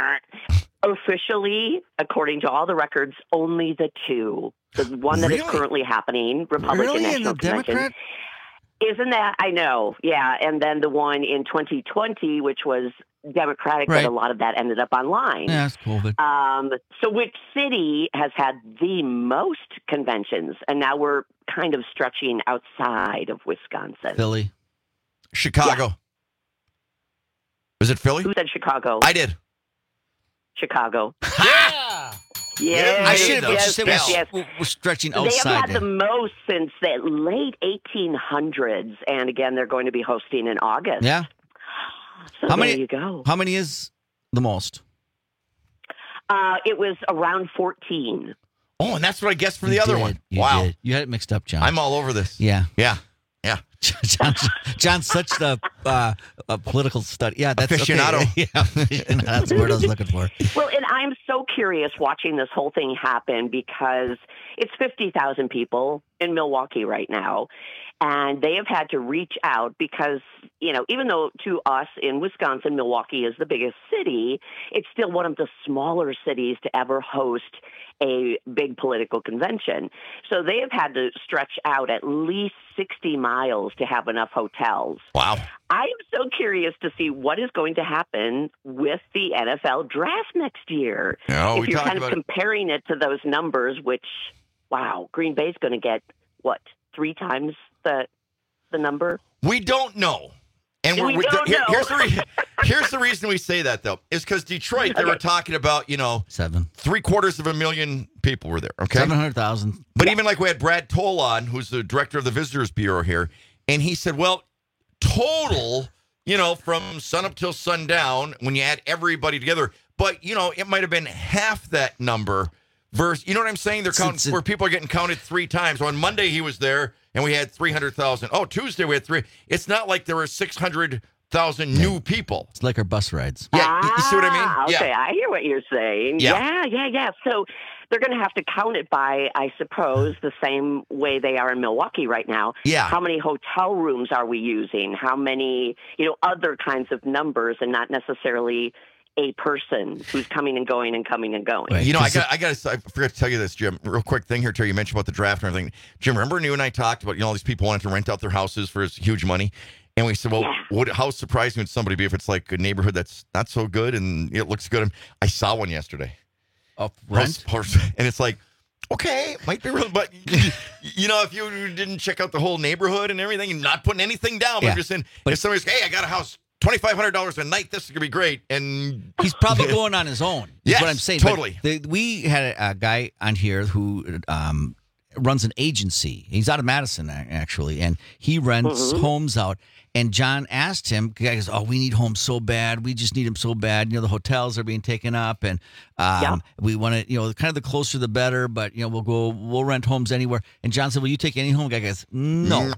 Officially, according to all the records, only the 2. The one that is Really? currently happening, Republican Really? And National the Convention. Democrat? Isn't that? I know. Yeah. And then the one in 2020, which was Democratic, Right. but a lot of that ended up online. Yeah, it's COVID. So which city has had the most conventions? And now we're kind of stretching outside of Wisconsin. Philly. Chicago. Was it Philly? Who said Chicago? I did. Chicago. Yeah. Yeah, I should have yes, said yes. we're stretching They have outside. had the most since the late 1800s, and again, they're going to be hosting in August. Yeah. So How there many? you go. How many is the most? It was around 14. Oh, and that's what I guessed from the You other did. one. You Wow. did. You had it mixed up, John. I'm all over this. Yeah. Yeah. Yeah. John's such a political study. Yeah, that's Aficionado. Okay. Yeah, aficionado. That's the word I was looking for. Well, and I'm so curious watching this whole thing happen because it's 50,000 people in Milwaukee right now. And they have had to reach out because, you know, even though to us in Wisconsin, Milwaukee is the biggest city, it's still one of the smaller cities to ever host a big political convention. So they have had to stretch out at least 60 miles to have enough hotels. Wow. I am so curious to see what is going to happen with the NFL draft next year. Oh, if we you're talked kind of about it. comparing it to those numbers, which, wow, Green Bay's going to get, what, 3 times the number? We don't know. And We don't know. Here's the reason we say that, though, is because Detroit, they were talking about, 700,000 people were there, okay? 700,000. But even like we had Brad Toll on, who's the director of the Visitors Bureau here, and he said, well, total, from sunup till sundown, when you add everybody together, but, it might have been half that number versus, you know what I'm saying? They're counting where people are getting counted 3 times. On Monday, he was there, and we had 300,000. Oh, Tuesday, we had 3. It's not like there were 600,000 new people. It's like our bus rides. Yeah, you see what I mean? Okay, Yeah. I hear what you're saying. Yeah. Yeah. So they're going to have to count it by, I suppose, the same way they are in Milwaukee right now. Yeah. How many hotel rooms are we using? How many, other kinds of numbers, and not necessarily a person who's coming and going and coming and going. I forgot to tell you this, Jim. Real quick thing here, Terry. You mentioned about the draft and everything. Jim, remember you and I talked about, all these people wanted to rent out their houses for huge money. And we said, well, how surprising would somebody be if it's like a neighborhood that's not so good and it looks good? I saw one yesterday. Rent? And it's like, okay, might be real, but if you didn't check out the whole neighborhood and everything, and not putting anything down, but just saying, if somebody's, hey, I got a house, $2,500 a night, this is gonna be great, and he's probably going on his own. Is Yes, what I'm saying. totally. But we had a guy on here who runs an agency. He's out of Madison actually, and he rents homes out. And John asked him, the guy goes, oh, we need homes so bad. We just need them so bad. The hotels are being taken up, and we want to, kind of the closer the better, but, we'll rent homes anywhere. And John said, will you take any home? The guy goes, no.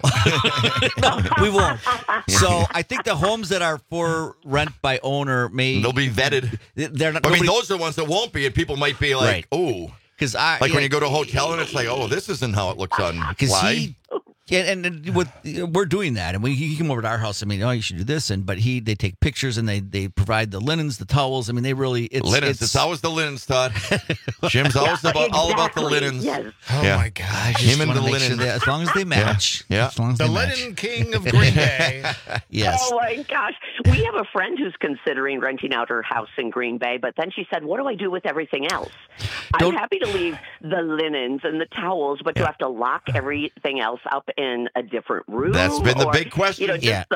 No, we won't. So I think the homes that are for rent by owner they'll be vetted. They're not. Those are the ones that won't be, and people might be like, oh. Because when you go to a hotel and it's like, oh, this isn't how it looks on Fly. And we're doing that, and he came over to our house. I mean, you should do this, but they take pictures and they provide the linens, the towels. I mean, they really linens. It's always the linens, Todd. Jim's always all about the linens. Yes. Oh my gosh! Him and the linen. Sure as long as they match. Yeah. As long as the they linen match. king of Green Bay. Yes. Oh my gosh. We have a friend who's considering renting out her house in Green Bay, but then she said, what do I do with everything else? I'm happy to leave the linens and the towels, but do I have to lock everything else up in a different room? That's been the big question.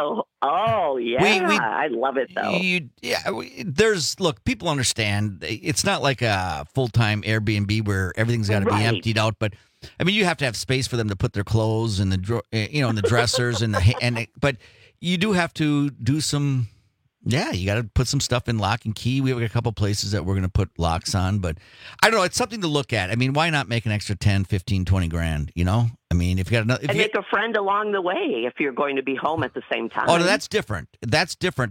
I love it though. Look, people understand. It's not like a full-time Airbnb where everything's got to be emptied out, but I mean, you have to have space for them to put their clothes and in the dressers but you do have to do some. Yeah, you got to put some stuff in lock and key. We have a couple places that we're going to put locks on, but I don't know. It's something to look at. I mean, why not make an extra 10, 15, 20 grand, I mean, if you got another... make a friend along the way if you're going to be home at the same time. Oh, no, that's different. That's different.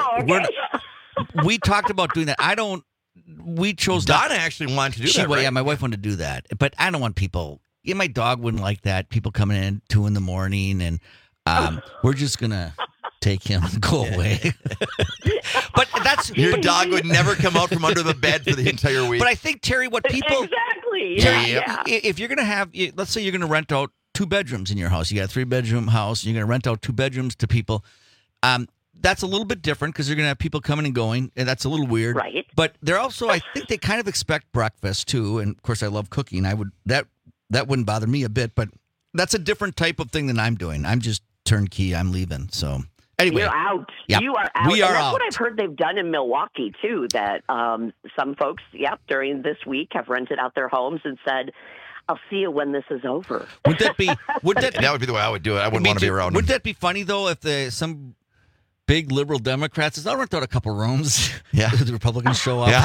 We talked about doing that. We chose... Donna actually wanted to do that, right? Yeah, my wife wanted to do that, but I don't want people... Yeah, my dog wouldn't like that. People coming in 2 a.m, and we're just going to... take him and go away. But your dog would never come out from under the bed for the entire week. But I think, Terry, what people... Exactly. If you're going to have... Let's say you're going to rent out 2 bedrooms in your house. You got a 3-bedroom house. You're going to rent out 2 bedrooms to people. that's a little bit different because you're going to have people coming and going, and that's a little weird. Right. But they're also, I think they kind of expect breakfast too, and of course I love cooking. That wouldn't bother me a bit, but that's a different type of thing than I'm doing. I'm just turnkey. I'm leaving. So anyway, you're out. Yep. You are out. We are and that's out. what I've heard they've done in Milwaukee too. That some folks, during this week have rented out their homes and said, "I'll see you when this is over." Would that be? That would be the way I would do it. I wouldn't want to be around Would them. that be funny though if some big liberal Democrats says, "I'll rent out a couple rooms." Yeah, the Republicans show up.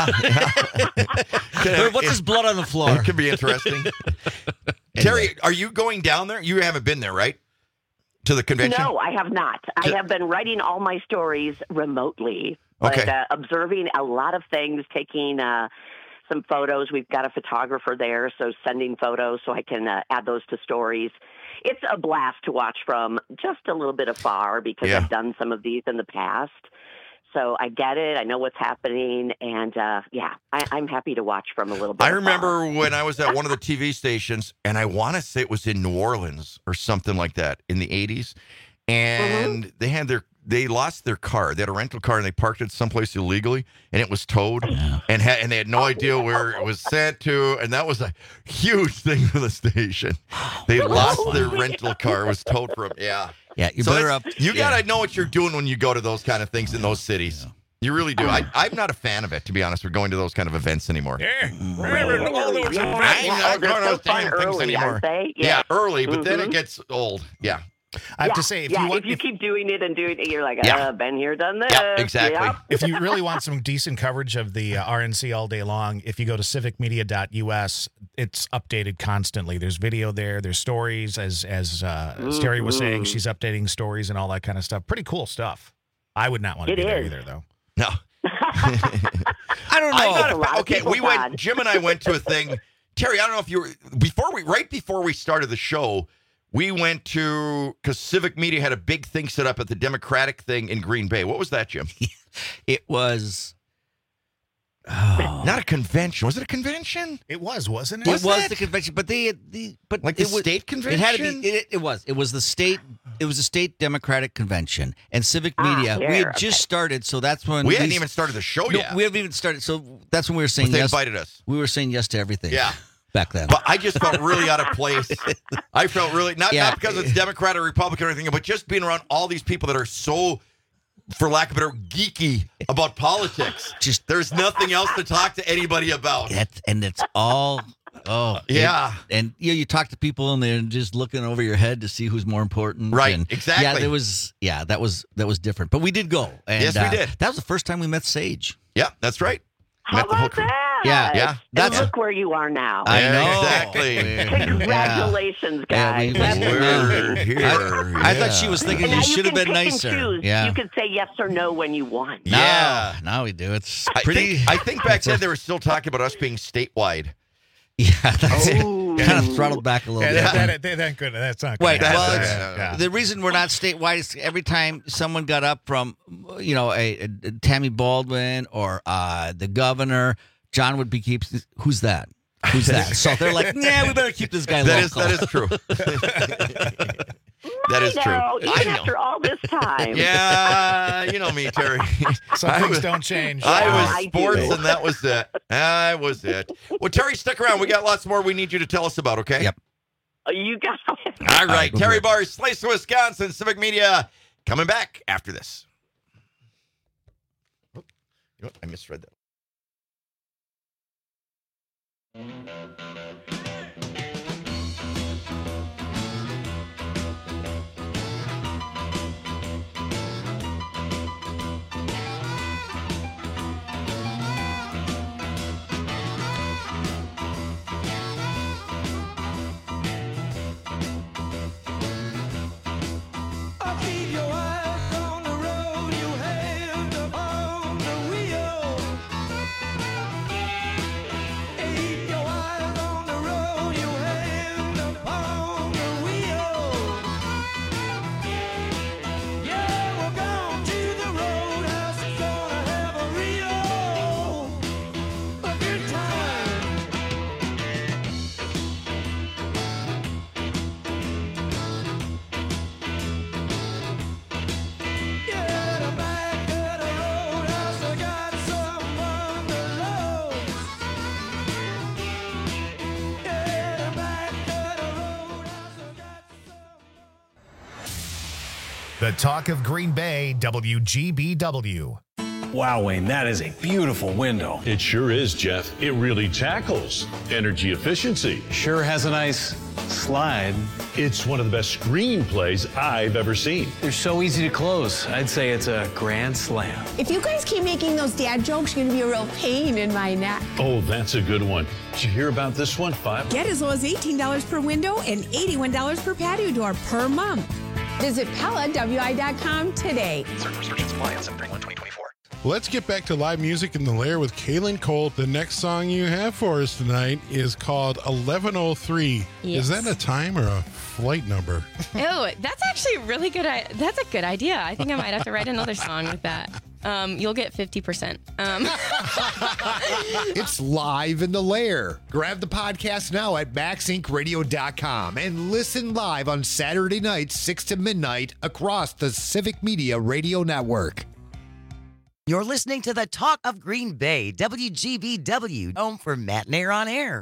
What's this blood on the floor? It could be interesting. Terry, are you going down there? You haven't been there, right? To the convention? No, I have not. I have been writing all my stories remotely, Okay. but observing a lot of things, taking some photos. We've got a photographer there, so sending photos so I can add those to stories. It's a blast to watch from just a little bit afar because I've done some of these in the past. So I get it. I know what's happening. And, I'm happy to watch from a little bit I afar. remember when I was at one of the TV stations, and I want to say it was in New Orleans or something like that in the 80s, and they lost their car. They had a rental car, and they parked it someplace illegally, and it was towed, and they had no idea where it was sent to, and that was a huge thing for the station. They lost their rental car. It was towed from, Yeah, you So better that's- up. You got to know what you're doing when you go to those kind of things in those cities. You really do. I'm not a fan of it, to be honest, for going to those kind of events anymore. Oh, they're so fun early, aren't they? Yeah, early, but then Mhm. it gets old. Yeah. I have to say, if you keep doing it and doing it, you're like, Yeah. been here, done this. exactly. Yep. If you really want some decent coverage of the RNC all day long, if you go to civicmedia.us, it's updated constantly. There's video there. There's stories, as Terry was saying. She's updating stories and all that kind of stuff. Pretty cool stuff. I would not want to be there either, though. No. I don't know. Okay, Jim and I went to a thing. Terry, I don't know if you were, right before we started the show, we went to, because Civic Media had a big thing set up at the Democratic thing in Green Bay. What was that, Jim? It was not a convention. Was it a convention? It was, wasn't It was the convention, but like the it was, state convention. It had to be. It was. It was the state. It was the state Democratic convention and Civic Media. We had just started, so that's when We hadn't even started the show yet. We haven't even started, so that's when we were saying But they yes. invited us. We were saying yes to everything. Yeah. Back then. But I just felt really out of place. I felt really, not because it's Democrat or Republican or anything, but just being around all these people that are so, for lack of a better, geeky about politics. There's nothing else to talk to anybody about. And it's all. Oh yeah, and you talk to people and they're just looking over your head to see who's more important. Right, and, exactly. Yeah, that was different. But we did go. And, Yes, we did. That was the first time we met Sage. Yeah, that's right. How about that? Yeah. And look where you are now. I know exactly. Congratulations, guys. We're here. I thought she was thinking And you now should have can been pick and nicer. choose. Yeah. You can say yes or no when you want. Now we do. It's pretty. I think back then they were still talking about us being statewide. Yeah, that's it. Kind of throttled back a little bit. That's not good. Wait, the reason we're not statewide is every time someone got up from, a Tammy Baldwin or the governor, John would be who's that? Who's that? So they're like, yeah, we better keep this guy local. That is true. That is true. Even after all this time. Yeah, you know me, Terry. Some things don't change. I was sports, and that was it. That was it. Well, Terry, stick around. We got lots more we need you to tell us about, okay? Yep. You got it. All right. Terry Barr, Slice, Wisconsin, Civic Media, coming back after this. Oh, you know what? I misread that. I'll keep your eyes on the road, you hand upon the wheel. Keep your eyes on the road. The talk of Green Bay, WGBW. Wow, Wayne, that is a beautiful window. It sure is, Jeff. It really tackles energy efficiency. Sure has a nice slide. It's one of the best screenplays I've ever seen. They're so easy to close. I'd say it's a grand slam. If you guys keep making those dad jokes, you're going to be a real pain in my neck. Oh, that's a good one. Did you hear about this one, Five? Get as low as $18 per window and $81 per patio door per month. Visit PellaWI.com today. Certain restrictions apply on 7/31/2024. Let's get back to live music in the Lair with Kaylin Colt. The next song you have for us tonight is called 1103. Yes. Is that a time or a flight number? Oh, that's actually really good. That's a good idea. I think I might have to write another song with that. You'll get 50%. It's live in the Lair. Grab the podcast now at maxinkradio.com and listen live on Saturday nights, 6 to midnight, across the Civic Media Radio Network. You're listening to the Talk of Green Bay, WGBW, home for Matt and Air on Air.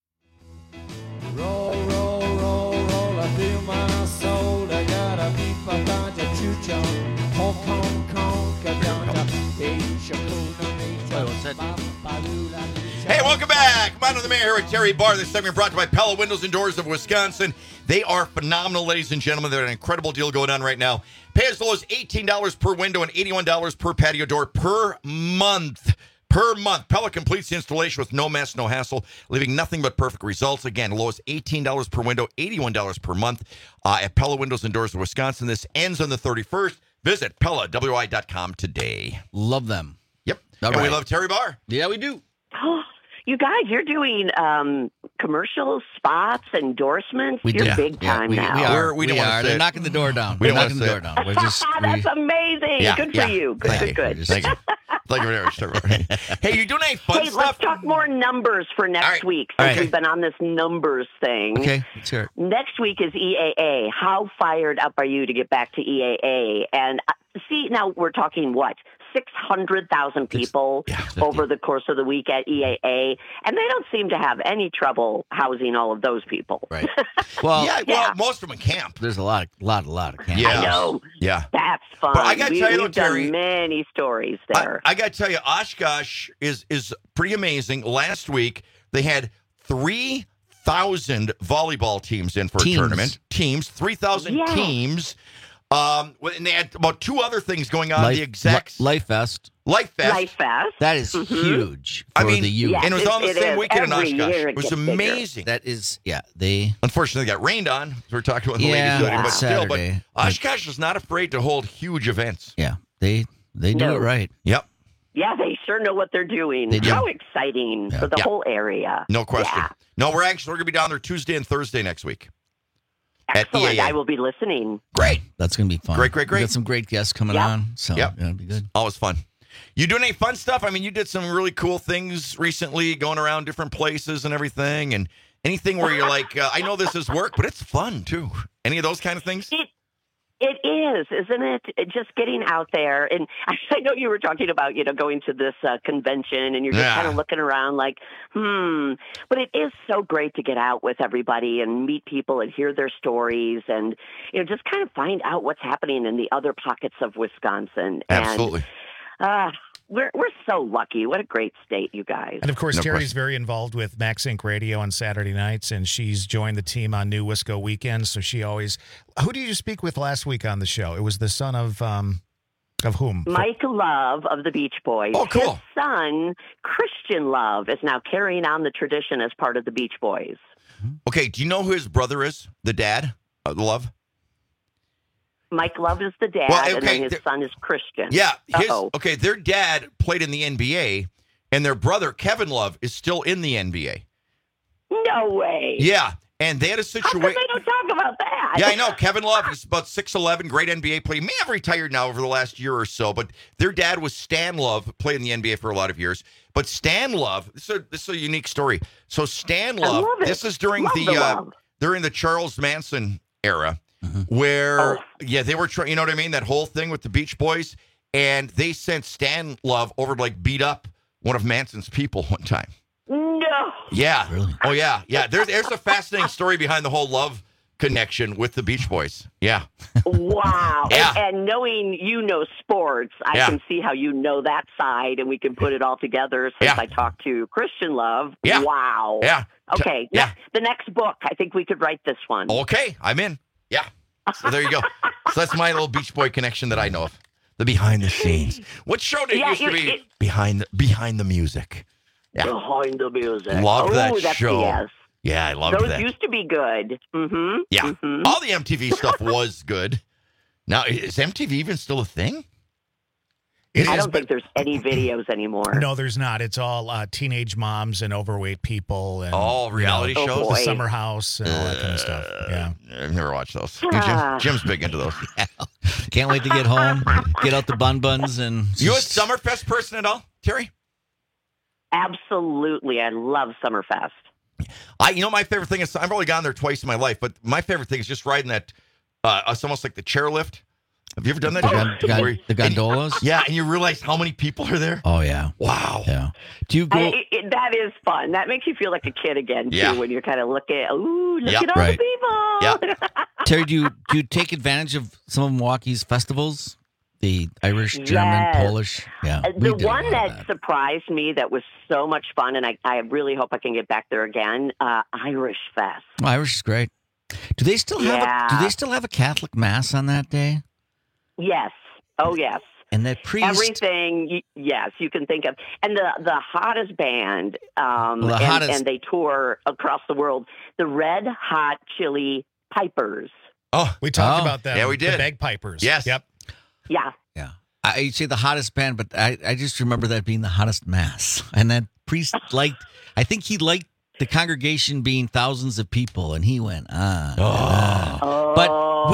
Roll, roll, roll, roll, I feel my soul. I got a beat by ganja chucho. Honk, honk, honk, I ganja. Hey, welcome back. Come on to the Mayor here with Terry Barr. This segment brought to you by Pella Windows and Doors of Wisconsin. They are phenomenal, ladies and gentlemen. They're an incredible deal going on right now. Pay as low as $18 per window and $81 per patio door per month. Per month. Pella completes the installation with no mess, no hassle, leaving nothing but perfect results. Again, low as $18 per window, $81 per month at Pella Windows and Doors of Wisconsin. This ends on the 31st. Visit PellaWI.com today. Love them. Yep. All and we right. love Terry Barr. Yeah, we do. Oh, you guys, you're doing commercial spots, endorsements. You're big time now. We are. They're knocking the door down. We We're don't knocking the door wanna down. We're just. That's amazing. Yeah, Good for yeah. you. Good. Thank you. Thank you very much, Terry Barr. Hey, you doing any fun Hey, stuff? let's talk more numbers for next week since right. we've been on this numbers thing. Okay, let's hear it. Next week is EAA. How fired up are you to get back to EAA? And see, now we're talking what? 600,000 people over the course of the week at EAA, and they don't seem to have any trouble housing all of those people. Right. Well, well, most of them in camp. There's a lot of camp. Yeah. I know. Yeah. That's fun. But I got to tell you, though, we've done Terry, many stories there. I got to tell you, Oshkosh is pretty amazing. Last week, they had 3,000 volleyball teams in for a tournament. 3,000 Yeah. teams. And they had about two other things going on. The execs. Life Fest. Life Fest. Life Fest. That is huge for the youth. Yes, and it was on the it same is. weekend in Every Oshkosh. year It was gets bigger. amazing. That is, they. Unfortunately, they got rained on. So we're talking about the Yeah, ladies the other day, but still. Saturday. But Oshkosh is not afraid to hold huge events. Yeah, they do No. it right. Yep. Yeah, they sure know what they're doing. They do. How exciting for the whole area. No question. Yeah. No, we're going to be down there Tuesday and Thursday next week. Excellent. EAA. I will be listening. Great. That's going to be fun. Great. We got some great guests coming Yep. on. So, Yep. it'll be good. Always fun. You doing any fun stuff? I mean, you did some really cool things recently, going around different places and everything. And anything where you're like, I know this is work, but it's fun too. Any of those kind of things? It is, isn't it? Just getting out there. And I know you were talking about, going to this convention and you're just kind of looking around like, But it is so great to get out with everybody and meet people and hear their stories and, just kind of find out what's happening in the other pockets of Wisconsin. Absolutely. And, we're so lucky. What a great state, you guys. And of course, No Terry's question. very involved with Max Inc. Radio on Saturday nights, and she's joined the team on New Wisco weekends. So she always. Who did you speak with last week on the show? It was the son of whom? Mike Love of the Beach Boys. Oh, cool. His son, Christian Love, is now carrying on the tradition as part of the Beach Boys. Okay, do you know who his brother is? The dad? Love? Mike Love is the dad, Well, and okay, then his son is Christian. Yeah. Uh-oh. Okay, their dad played in the NBA, and their brother, Kevin Love, is still in the NBA. No way. Yeah, and they had a How come situation. they don't talk about that? Yeah, I know. Kevin Love, he's about 6'11", great NBA player. He may have retired now over the last year or so, but their dad was Stan Love, played in the NBA for a lot of years. But Stan Love, this is a unique story. So Stan I Love, love it. this is during Love the love. during the Charles Manson era, where they were trying. You know what I mean? That whole thing with the Beach Boys, and they sent Stan Love over to beat up one of Manson's people one time. No. Yeah. Really? Oh yeah. Yeah. There's a fascinating story behind the whole Love connection with the Beach Boys. Yeah. Wow. Yeah. And knowing sports, I Yeah. can see how you know that side, and we can put it all together since I talked to Christian Love. Yeah. Wow. Yeah. Okay. Yeah. The next book, I think we could write this one. Okay, I'm in. Yeah. So there you go. So that's my little Beach Boy connection that I know of. The behind the scenes. What show did it used to be? Behind the music. Yeah. Behind the music. Love that that's show. Yes. Yeah, I loved Those that. used to be good. Mm-hmm. Yeah. Mm-hmm. All the MTV stuff was good. Now, is MTV even still a thing? I don't think there's any videos anymore. No, there's not. It's all teenage moms and overweight people and all reality you know, shows, the Summer House and all that kind of stuff. Yeah, I've never watched those. Hey, Jim's big into those. Can't wait to get home, get out the buns, and You a Summerfest person at all, Terry? Absolutely. I love Summerfest. My favorite thing is I've only gone there twice in my life, but my favorite thing is just riding that. It's almost like the chairlift. Have you ever done that? the gondolas. And you realize how many people are there. Oh yeah. Wow. Yeah. Do you go? That is fun. That makes you feel like a kid again, too, Yeah. when you're kind of looking at, look Yeah. at all Right. the people. Yeah. Terry, do you take advantage of some of Milwaukee's festivals? The Irish, German, Yes. Polish. Yeah. we The did a one lot of that surprised me that was so much fun, and I really hope I can get back there again, Irish Fest. Well, Irish is great. Do they still have a Catholic mass on that day? Yes. Oh, yes. And that priest. Everything, yes, you can think of. And the hottest band, and they tour across the world, the Red Hot Chili Pipers. Oh, we talked about that. Yeah, we did. The bagpipers. Yes. Yep. Yeah. Yeah. I'd say the hottest band, but I just remember that being the hottest mass. And that priest I think he liked the congregation being thousands of people, and he went, But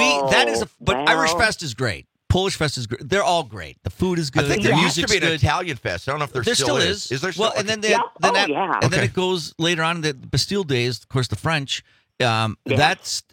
Irish Fest is great. Polish Fest is great. They're all great. The food is good. I think there used to music's be an good. Italian Fest. I don't know if there still is. Is there still? Well, and then yeah. then it goes later on in the Bastille days. Of course, the French. That's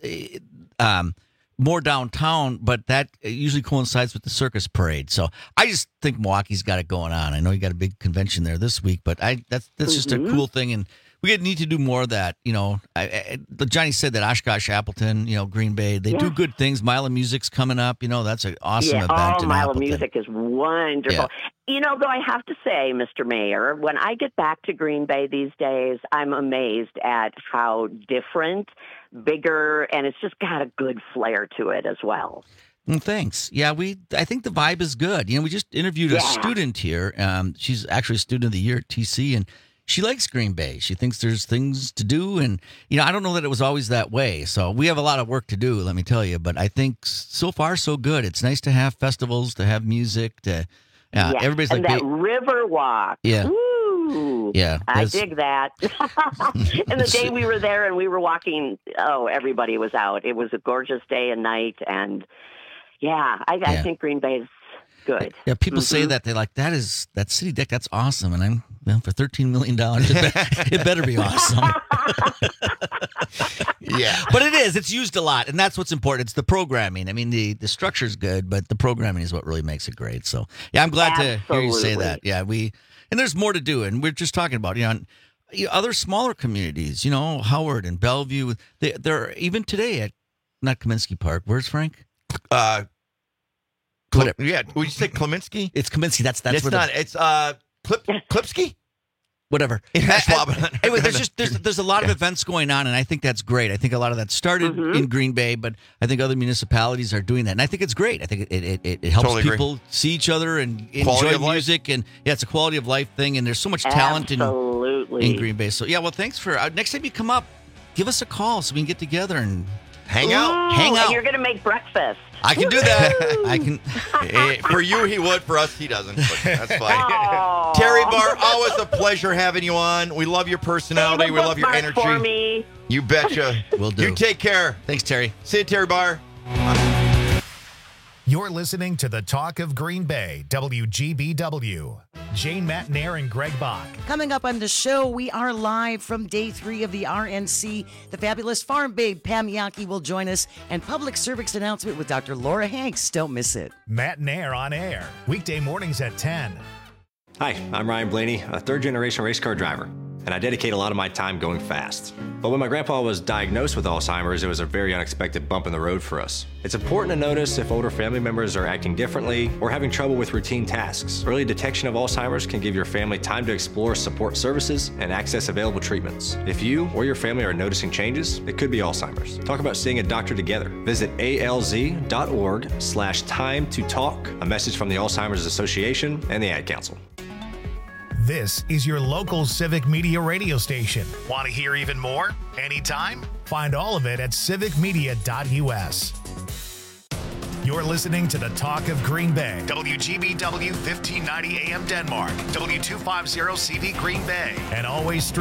more downtown, but that usually coincides with the circus parade. So I just think Milwaukee's got it going on. I know you got a big convention there this week, but that's just a cool thing, and we need to do more of that. Johnny said that Oshkosh, Appleton, Green Bay, they do good things. Mile of Music's coming up. That's an awesome event. in Mile of Appleton. Music is wonderful. Yeah. Though I have to say, Mr. Mayor, when I get back to Green Bay these days, I'm amazed at how different, bigger, and it's just got a good flair to it as well. Well, thanks. Yeah, I think the vibe is good. We just interviewed a student here. She's actually a student of the year at TC, and she likes Green Bay. She thinks there's things to do, and I don't know that it was always that way. So we have a lot of work to do, let me tell you. But I think so far so good. It's nice to have festivals, to have music, to everybody's and like that river walk. Yeah. Ooh, yeah, I dig that. And the day we were there and we were walking, everybody was out. It was a gorgeous day and night, and I think Green Bay is good. Yeah, people say that they're like, that city deck, that's awesome, and I'm for $13 million, it better be awesome. Yeah, but it is. It's used a lot, and that's what's important. It's the programming. I mean, the structure's good, but the programming is what really makes it great. So, yeah, I'm glad to hear you say that. Yeah, and there's more to do, and we're just talking about other smaller communities. Howard and Bellevue. They're even today at not Kaminsky Park. Where's Frank? Yeah, would you say Kleminski? It's Kaminsky. That's it's where not. It's Klipsky. Whatever. Anyway, there's a lot of events going on, and I think that's great. I think a lot of that started in Green Bay, but I think other municipalities are doing that, and I think it's great. I think it helps people see each other and enjoy music, and it's a quality of life thing. And there's so much talent in Green Bay. So thanks for next time you come up, give us a call so we can get together and hang out. And you're gonna make breakfast. I can do that. I can. For you, he would. For us, he doesn't. But that's fine. Terry Barr, always a pleasure having you on. We love your personality. We love your energy. For me. You betcha. Will do. You take care. Thanks, Terry. See you, Terry Barr. You're listening to the Talk of Green Bay, WGBW. Jane Matnair and Greg Bach. Coming up on the show, we are live from day 3 of the RNC. The fabulous farm babe, Pam Yankee, will join us, and public service announcement with Dr. Laura Hanks. Don't miss it. Matnair on air, weekday mornings at 10. Hi, I'm Ryan Blaney, a third-generation race car driver. and I dedicate a lot of my time going fast. But when my grandpa was diagnosed with Alzheimer's, it was a very unexpected bump in the road for us. It's important to notice if older family members are acting differently or having trouble with routine tasks. Early detection of Alzheimer's can give your family time to explore support services and access available treatments. If you or your family are noticing changes, it could be Alzheimer's. Talk about seeing a doctor together. Visit alz.org/time-to-talk. A message from the Alzheimer's Association and the Ad Council. This is your local Civic Media radio station. Want to hear even more? Anytime? Find all of it at civicmedia.us. You're listening to the Talk of Green Bay. WGBW 1590 AM Denmark, W250 CV Green Bay, and always